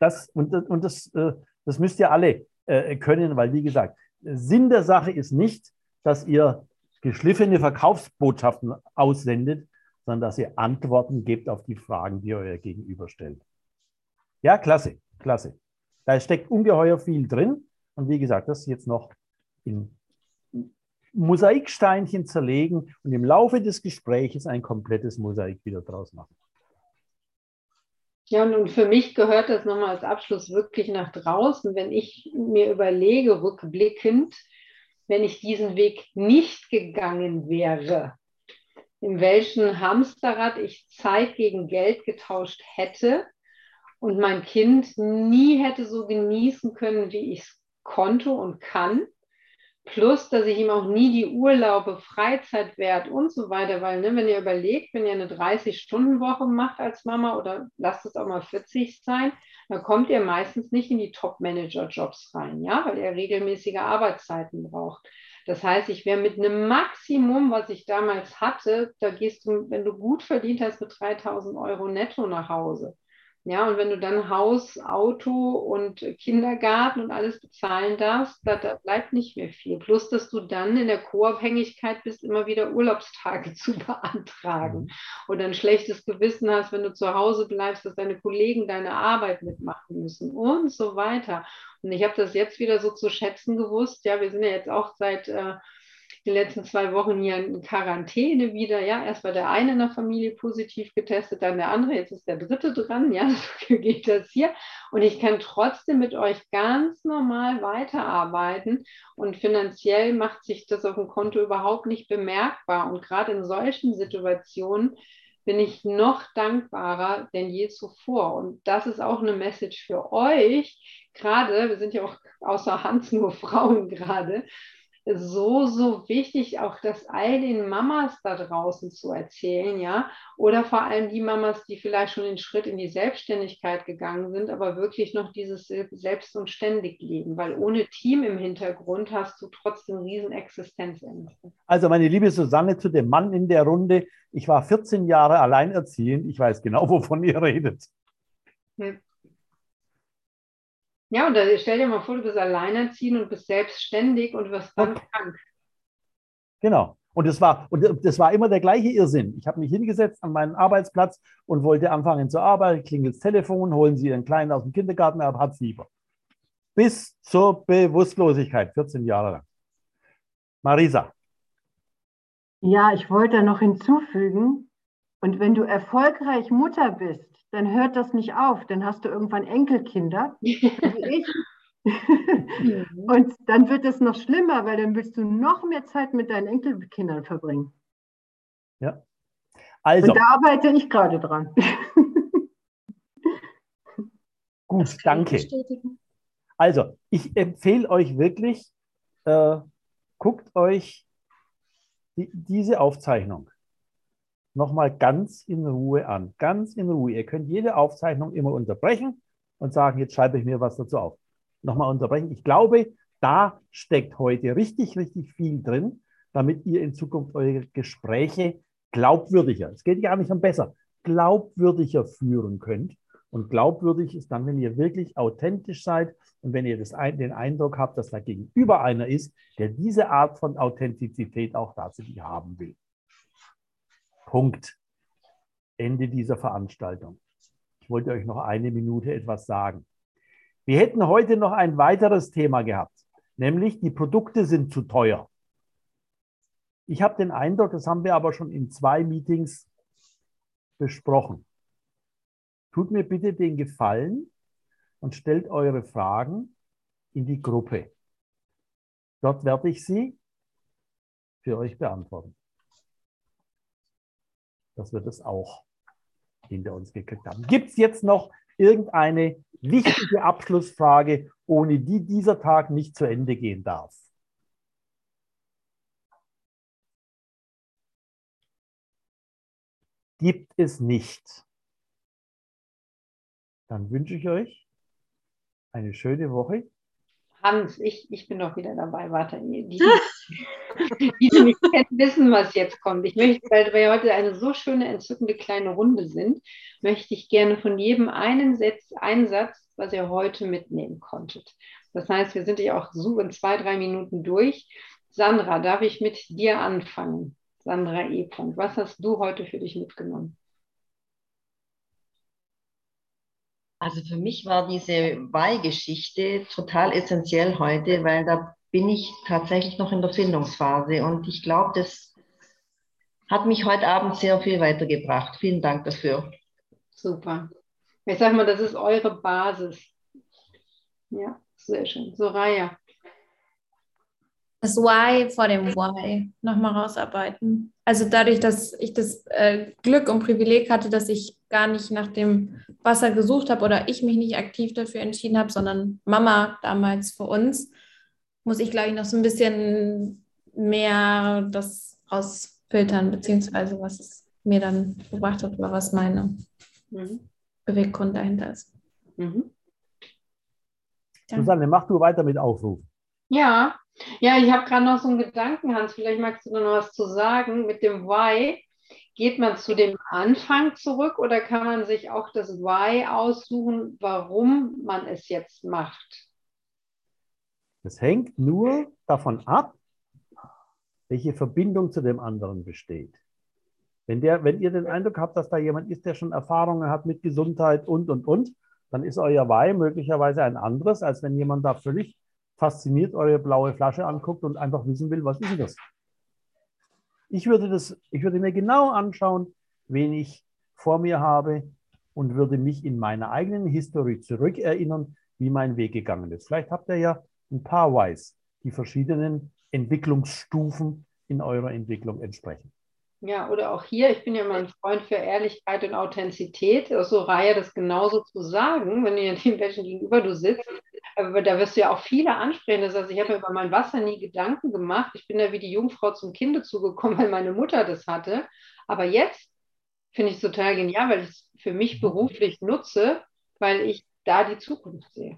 das, und, und das, das müsst ihr alle können, weil, wie gesagt, Sinn der Sache ist nicht, dass ihr geschliffene Verkaufsbotschaften aussendet, sondern dass ihr Antworten gebt auf die Fragen, die euer Gegenüber stellt. Ja, klasse, klasse. Da steckt ungeheuer viel drin. Und wie gesagt, das jetzt noch in Mosaiksteinchen zerlegen und im Laufe des Gespräches ein komplettes Mosaik wieder draus machen. Ja, und für mich gehört das nochmal als Abschluss wirklich nach draußen, wenn ich mir überlege, rückblickend, wenn ich diesen Weg nicht gegangen wäre, in welchem Hamsterrad ich Zeit gegen Geld getauscht hätte und mein Kind nie hätte so genießen können, wie ich es konnte und kann. Plus, dass ich ihm auch nie die Urlaube, Freizeitwert und so weiter, weil, ne, wenn ihr überlegt, wenn ihr eine dreißig-Stunden-Woche macht als Mama oder lasst es auch mal vierzig sein, dann kommt ihr meistens nicht in die Top-Manager-Jobs rein, ja, weil ihr regelmäßige Arbeitszeiten braucht. Das heißt, ich wäre mit einem Maximum, was ich damals hatte, da gehst du, wenn du gut verdient hast, mit dreitausend Euro netto nach Hause. Ja, und wenn du dann Haus, Auto und Kindergarten und alles bezahlen darfst, da, da bleibt nicht mehr viel. Plus, dass du dann in der Co-Abhängigkeit bist, immer wieder Urlaubstage zu beantragen. Oder ein schlechtes Gewissen hast, wenn du zu Hause bleibst, dass deine Kollegen deine Arbeit mitmachen müssen und so weiter. Und ich habe das jetzt wieder so zu schätzen gewusst. Ja, wir sind ja jetzt auch seit äh, die letzten zwei Wochen hier in Quarantäne wieder. Ja, erst war der eine in der Familie positiv getestet, dann der andere, jetzt ist der dritte dran. Ja, so geht das hier. Und ich kann trotzdem mit euch ganz normal weiterarbeiten. Und finanziell macht sich das auf dem Konto überhaupt nicht bemerkbar. Und gerade in solchen Situationen bin ich noch dankbarer denn je zuvor. Und das ist auch eine Message für euch. Gerade, wir sind ja auch außer Hans nur Frauen gerade, so, so wichtig, auch das all den Mamas da draußen zu erzählen, ja, oder vor allem die Mamas, die vielleicht schon den Schritt in die Selbstständigkeit gegangen sind, aber wirklich noch dieses Selbst- und Ständig-Leben, weil ohne Team im Hintergrund hast du trotzdem riesen Existenzängste. Also meine liebe Susanne, zu dem Mann in der Runde, ich war vierzehn Jahre alleinerziehend, ich weiß genau, wovon ihr redet. Hm. Ja, und da stell dir mal vor, du bist alleinerziehend und bist selbstständig und wirst dann okay. krank. Genau. Und das war, und das war immer der gleiche Irrsinn. Ich habe mich hingesetzt an meinen Arbeitsplatz und wollte anfangen zu arbeiten, klingelt das Telefon, holen Sie Ihren Kleinen aus dem Kindergarten, er hat es lieber. Bis zur Bewusstlosigkeit, vierzehn Jahre lang. Marisa. Ja, ich wollte da noch hinzufügen, und wenn du erfolgreich Mutter bist, dann hört das nicht auf. Dann hast du irgendwann Enkelkinder, wie ich. Und dann wird es noch schlimmer, weil dann willst du noch mehr Zeit mit deinen Enkelkindern verbringen. Ja. Also. Und da arbeite ich gerade dran. Gut, danke. Also, ich empfehle euch wirklich, äh, guckt euch die, diese Aufzeichnung nochmal ganz in Ruhe an. Ganz in Ruhe. Ihr könnt jede Aufzeichnung immer unterbrechen und sagen, jetzt schreibe ich mir was dazu auf. Nochmal unterbrechen. Ich glaube, da steckt heute richtig, richtig viel drin, damit ihr in Zukunft eure Gespräche glaubwürdiger, es geht gar nicht um besser, glaubwürdiger führen könnt. Und glaubwürdig ist dann, wenn ihr wirklich authentisch seid und wenn ihr das, den Eindruck habt, dass da gegenüber einer ist, der diese Art von Authentizität auch tatsächlich haben will. Punkt. Ende dieser Veranstaltung. Ich wollte euch noch eine Minute etwas sagen. Wir hätten heute noch ein weiteres Thema gehabt, nämlich die Produkte sind zu teuer. Ich habe den Eindruck, das haben wir aber schon in zwei Meetings besprochen. Tut mir bitte den Gefallen und stellt eure Fragen in die Gruppe. Dort werde ich sie für euch beantworten. Dass wir das auch hinter uns gekriegt haben. Gibt es jetzt noch irgendeine wichtige Abschlussfrage, ohne die dieser Tag nicht zu Ende gehen darf? Gibt es nicht. Dann wünsche ich euch eine schöne Woche. Hans, ich, ich bin doch wieder dabei. Warte, die, die, die, die mich kennen, wissen, was jetzt kommt. Ich möchte, weil wir heute eine so schöne, entzückende kleine Runde sind, möchte ich gerne von jedem einen Satz, einen Satz was ihr heute mitnehmen konntet. Das heißt, wir sind ja auch so in zwei, drei Minuten durch. Sandra, darf ich mit dir anfangen? Sandra E. Was hast du heute für dich mitgenommen? Also für mich war diese Weihgeschichte total essentiell heute, weil da bin ich tatsächlich noch in der Findungsphase und ich glaube, das hat mich heute Abend sehr viel weitergebracht. Vielen Dank dafür. Super. Ich sag mal, das ist eure Basis. Ja, sehr schön. Soraya. Das Why vor dem Why nochmal rausarbeiten. Also dadurch, dass ich das äh, Glück und Privileg hatte, dass ich gar nicht nach dem Wasser gesucht habe oder ich mich nicht aktiv dafür entschieden habe, sondern Mama damals für uns, muss ich, glaube ich, noch so ein bisschen mehr das rausfiltern, beziehungsweise was es mir dann gebracht hat oder was meine mhm. Beweggrund dahinter ist. Mhm. Susanne, mach du weiter mit Aufrufen. Ja, ja, ich habe gerade noch so einen Gedanken, Hans, vielleicht magst du noch was zu sagen. Mit dem Why, geht man zu dem Anfang zurück oder kann man sich auch das Why aussuchen, warum man es jetzt macht? Das hängt nur davon ab, welche Verbindung zu dem anderen besteht. Wenn, der, wenn ihr den Eindruck habt, dass da jemand ist, der schon Erfahrungen hat mit Gesundheit und, und, und, dann ist euer Why möglicherweise ein anderes, als wenn jemand da völlig fasziniert eure blaue Flasche anguckt und einfach wissen will, was ist denn das? Ich würde, das, ich würde mir genau anschauen, wen ich vor mir habe und würde mich in meiner eigenen Historie zurückerinnern, wie mein Weg gegangen ist. Vielleicht habt ihr ja ein paar Whys, die verschiedenen Entwicklungsstufen in eurer Entwicklung entsprechen. Ja, oder auch hier, ich bin ja immer ein Freund für Ehrlichkeit und Authentizität. Soraya, das genauso zu sagen, wenn du den Menschen gegenüber du sitzt, aber da wirst du ja auch viele ansprechen. Das heißt, ich habe mir über mein Wasser nie Gedanken gemacht. Ich bin da wie die Jungfrau zum Kinde zugekommen, weil meine Mutter das hatte. Aber jetzt finde ich es total genial, weil ich es für mich beruflich nutze, weil ich da die Zukunft sehe.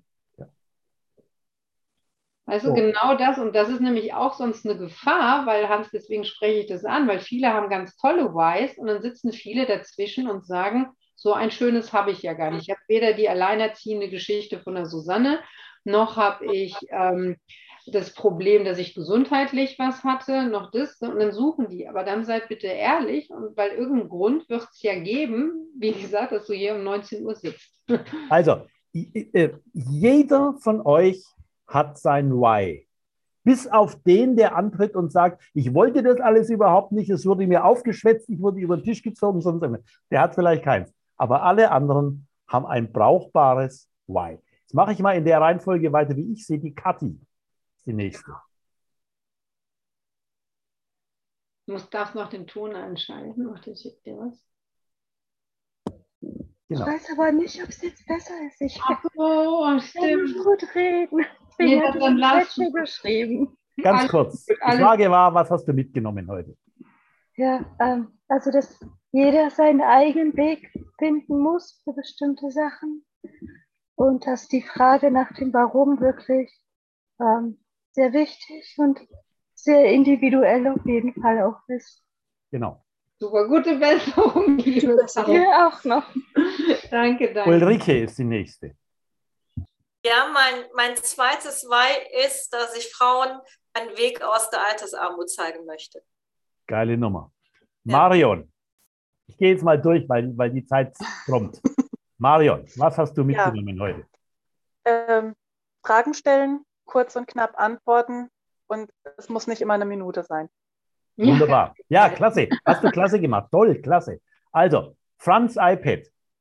Also oh. Genau das, und das ist nämlich auch sonst eine Gefahr, weil Hans, deswegen spreche ich das an, weil viele haben ganz tolle Whys und dann sitzen viele dazwischen und sagen, so ein schönes habe ich ja gar nicht. Ich habe weder die alleinerziehende Geschichte von der Susanne, noch habe ich ähm, das Problem, dass ich gesundheitlich was hatte, noch das, und dann suchen die. Aber dann seid bitte ehrlich, und weil irgendeinen Grund wird es ja geben, wie gesagt, dass du hier um neunzehn Uhr sitzt. Also, jeder von euch hat sein Why. Bis auf den, der antritt und sagt, ich wollte das alles überhaupt nicht, es wurde mir aufgeschwätzt, ich wurde über den Tisch gezogen, sonst irgendwas. Der hat vielleicht keins. Aber alle anderen haben ein brauchbares Why. Jetzt mache ich mal in der Reihenfolge weiter, wie ich sehe. Die Kathi ist die nächste. Du musst, darfst noch den Ton anschalten. Macht das dir was? Genau. Ich weiß aber nicht, ob es jetzt besser ist. Ich Ach so, stimmt. kann gut reden. Nee, das dann lass du geschrieben. Ganz alles kurz. Gut, die Frage war, was hast du mitgenommen heute? Ja, ähm, also dass jeder seinen eigenen Weg finden muss für bestimmte Sachen und dass die Frage nach dem Warum wirklich ähm, sehr wichtig und sehr individuell auf jeden Fall auch ist. Genau. Super, gute Besserung. Hier auch noch. Danke, danke. Ulrike ist die nächste. Ja, mein, mein zweites Why ist, dass ich Frauen einen Weg aus der Altersarmut zeigen möchte. Geile Nummer. Ja. Marion, ich gehe jetzt mal durch, weil, weil die Zeit kommt. Marion, was hast du mitgenommen ja. heute? Ähm, Fragen stellen, kurz und knapp antworten und es muss nicht immer eine Minute sein. Wunderbar. Ja, klasse. Hast du klasse gemacht. Toll, klasse. Also, Franz iPad.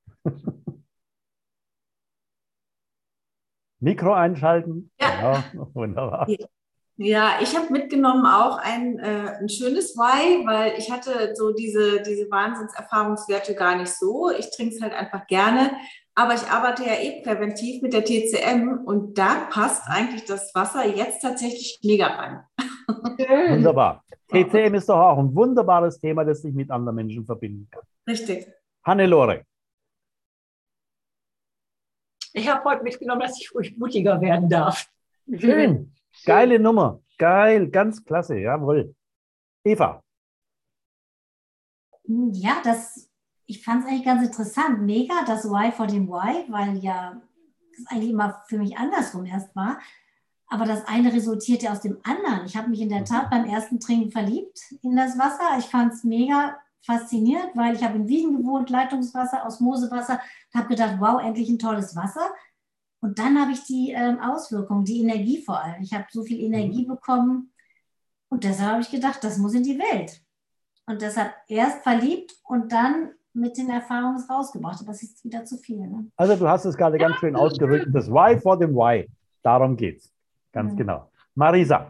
Mikro einschalten. Ja, ja wunderbar. Ja, ich habe mitgenommen auch ein, äh, ein schönes Why, weil ich hatte so diese, diese Wahnsinnserfahrungswerte gar nicht so. Ich trinke es halt einfach gerne, aber ich arbeite ja eh präventiv mit der T C M und da passt eigentlich das Wasser jetzt tatsächlich mega rein. Wunderbar. T C M ist doch auch ein wunderbares Thema, das sich mit anderen Menschen verbinden kann. Richtig. Hannelore. Ich habe heute mitgenommen, dass ich ruhig mutiger werden darf. Schön. Geile Nummer. Geil, ganz klasse. Jawohl. Eva. Ja, das, ich fand es eigentlich ganz interessant. Mega, das Why vor dem Why, weil ja das eigentlich immer für mich andersrum erst war. Aber das eine resultierte aus dem anderen. Ich habe mich in der Tat beim ersten Trinken verliebt in das Wasser. Ich fand es mega faszinierend, weil ich habe in Wien gewohnt, Leitungswasser, Osmosewasser, und habe gedacht, wow, endlich ein tolles Wasser. Und dann habe ich die ähm, Auswirkungen, die Energie vor allem. Ich habe so viel Energie bekommen und deshalb habe ich gedacht, das muss in die Welt. Und deshalb erst verliebt und dann mit den Erfahrungen rausgebracht. Aber das ist wieder zu viel. Ne? Also du hast es gerade ganz schön ausgedrückt. Das Why vor dem Why. Darum geht es. Ganz Mhm. genau. Marisa.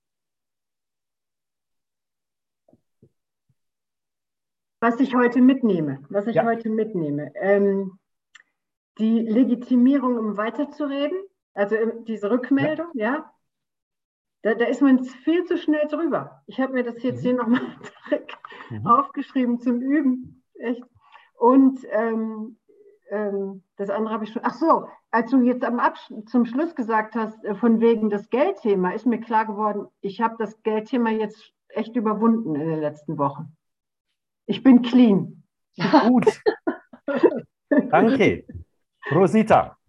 Was ich heute mitnehme, was ich Ja. heute mitnehme, ähm, die Legitimierung, um weiterzureden, also ähm, diese Rückmeldung, ja, da, da ist man viel zu schnell drüber. Ich habe mir das jetzt Mhm. hier nochmal Mhm. aufgeschrieben zum Üben, echt. Und ähm, ähm, das andere habe ich schon, ach so, als du jetzt am Absch zum Schluss gesagt hast, äh, von wegen das Geldthema, ist mir klar geworden, ich habe das Geldthema jetzt echt überwunden in den letzten Wochen. Ich bin clean. Gut. Danke. Rosita,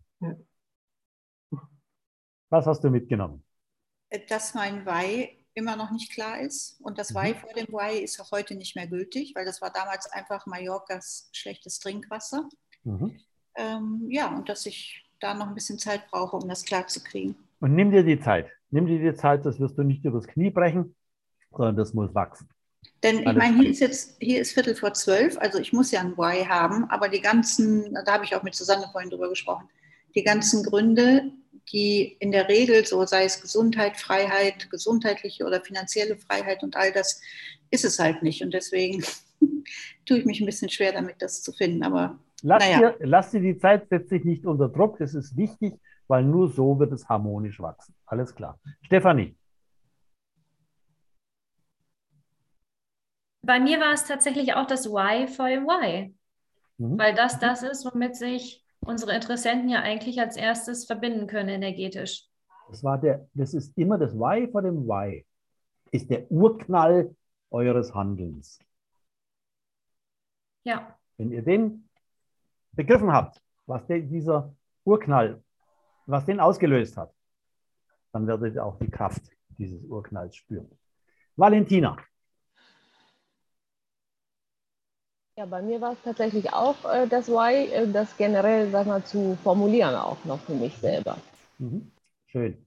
was hast du mitgenommen? Dass mein Why immer noch nicht klar ist. Und das Why Mhm. vor dem Why ist auch heute nicht mehr gültig, weil das war damals einfach Mallorcas schlechtes Trinkwasser. Mhm. Ähm, ja, und dass ich da noch ein bisschen Zeit brauche, um das klar zu kriegen. Und nimm dir die Zeit. Nimm dir die Zeit, das wirst du nicht übers Knie brechen, sondern das muss wachsen. Denn ich Alles meine, klar. hier ist jetzt, hier ist Viertel vor zwölf, also ich muss ja ein Why haben, aber die ganzen, da habe ich auch mit Susanne vorhin drüber gesprochen, die ganzen Gründe, die in der Regel, so sei es Gesundheit, Freiheit, gesundheitliche oder finanzielle Freiheit und all das, ist es halt nicht. Und deswegen tue ich mich ein bisschen schwer damit, das zu finden. Aber Lass, naja. dir, lass dir die Zeit, setz dich nicht unter Druck, das ist wichtig, weil nur so wird es harmonisch wachsen. Alles klar. Stefanie. Bei mir war es tatsächlich auch das Why vor dem Why, Mhm. weil das das ist, womit sich unsere Interessenten ja eigentlich als erstes verbinden können energetisch. Das war der, das ist immer das Why vor dem Why. Ist der Urknall eures Handelns. Ja. Wenn ihr den begriffen habt, was der, dieser Urknall, was den ausgelöst hat, dann werdet ihr auch die Kraft dieses Urknalls spüren. Valentina. Ja, bei mir war es tatsächlich auch äh, das Why, äh, das generell, sag mal, zu formulieren auch noch für mich selber. Mhm. Schön.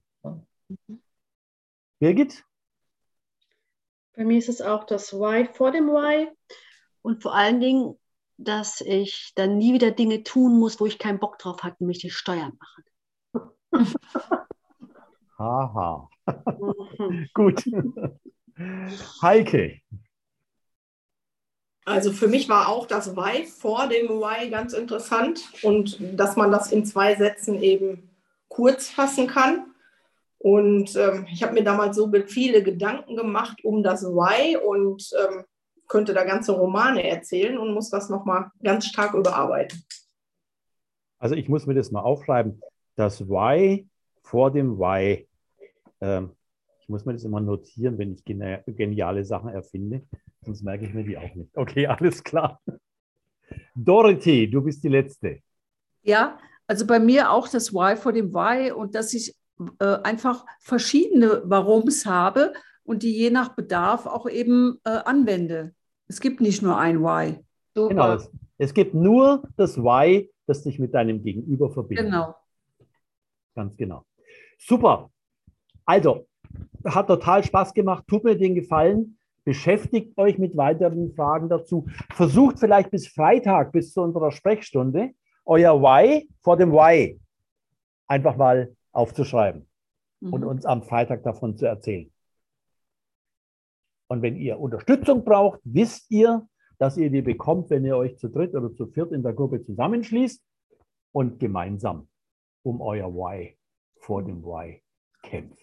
Birgit? Bei mir ist es auch das Why vor dem Why und vor allen Dingen, dass ich dann nie wieder Dinge tun muss, wo ich keinen Bock drauf hatte, nämlich die Steuern machen. Haha. Gut. Heike. Also für mich war auch das Why vor dem Why ganz interessant und dass man das in zwei Sätzen eben kurz fassen kann. Und ähm, ich habe mir damals so viele Gedanken gemacht um das Why und ähm, könnte da ganze Romane erzählen und muss das nochmal ganz stark überarbeiten. Also ich muss mir das mal aufschreiben. Das Why vor dem Why. Ähm, ich muss mir das immer notieren, wenn ich gene- geniale Sachen erfinde. Sonst merke ich mir die auch nicht. Okay, alles klar. Dorothee, du bist die Letzte. Ja, also bei mir auch das Why vor dem Why und dass ich äh, einfach verschiedene Warums habe und die je nach Bedarf auch eben äh, anwende. Es gibt nicht nur ein Why. Genau, es, es gibt nur das Why, das dich mit deinem Gegenüber verbindet. Genau. Ganz genau. Super. Also, hat total Spaß gemacht. Tut mir den Gefallen. Beschäftigt euch mit weiteren Fragen dazu. Versucht vielleicht bis Freitag, bis zu unserer Sprechstunde, euer Why vor dem Why einfach mal aufzuschreiben Mhm. und uns am Freitag davon zu erzählen. Und wenn ihr Unterstützung braucht, wisst ihr, dass ihr die bekommt, wenn ihr euch zu dritt oder zu viert in der Gruppe zusammenschließt und gemeinsam um euer Why vor dem Why kämpft.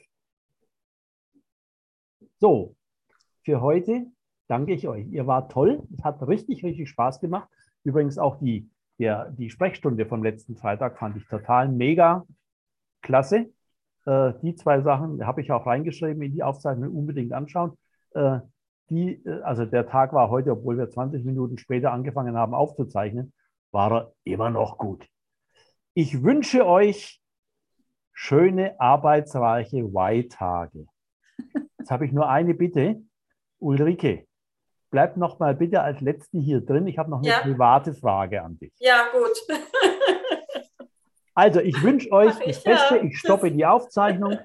So, für heute danke ich euch. Ihr wart toll. Es hat richtig, richtig Spaß gemacht. Übrigens auch die, der, die Sprechstunde vom letzten Freitag fand ich total mega klasse. Äh, die zwei Sachen habe ich auch reingeschrieben in die Aufzeichnung, unbedingt anschauen. Äh, die, äh, also der Tag war heute, obwohl wir zwanzig Minuten später angefangen haben aufzuzeichnen, war er immer noch gut. Ich wünsche euch schöne, arbeitsreiche Y-Tage. Jetzt habe ich nur eine Bitte. Ulrike, bleib noch mal bitte als Letzte hier drin. Ich habe noch eine Ja. private Frage an dich. Ja, gut. Also, ich wünsche euch Mach ich, das Beste. ja. Ich stoppe die Aufzeichnung.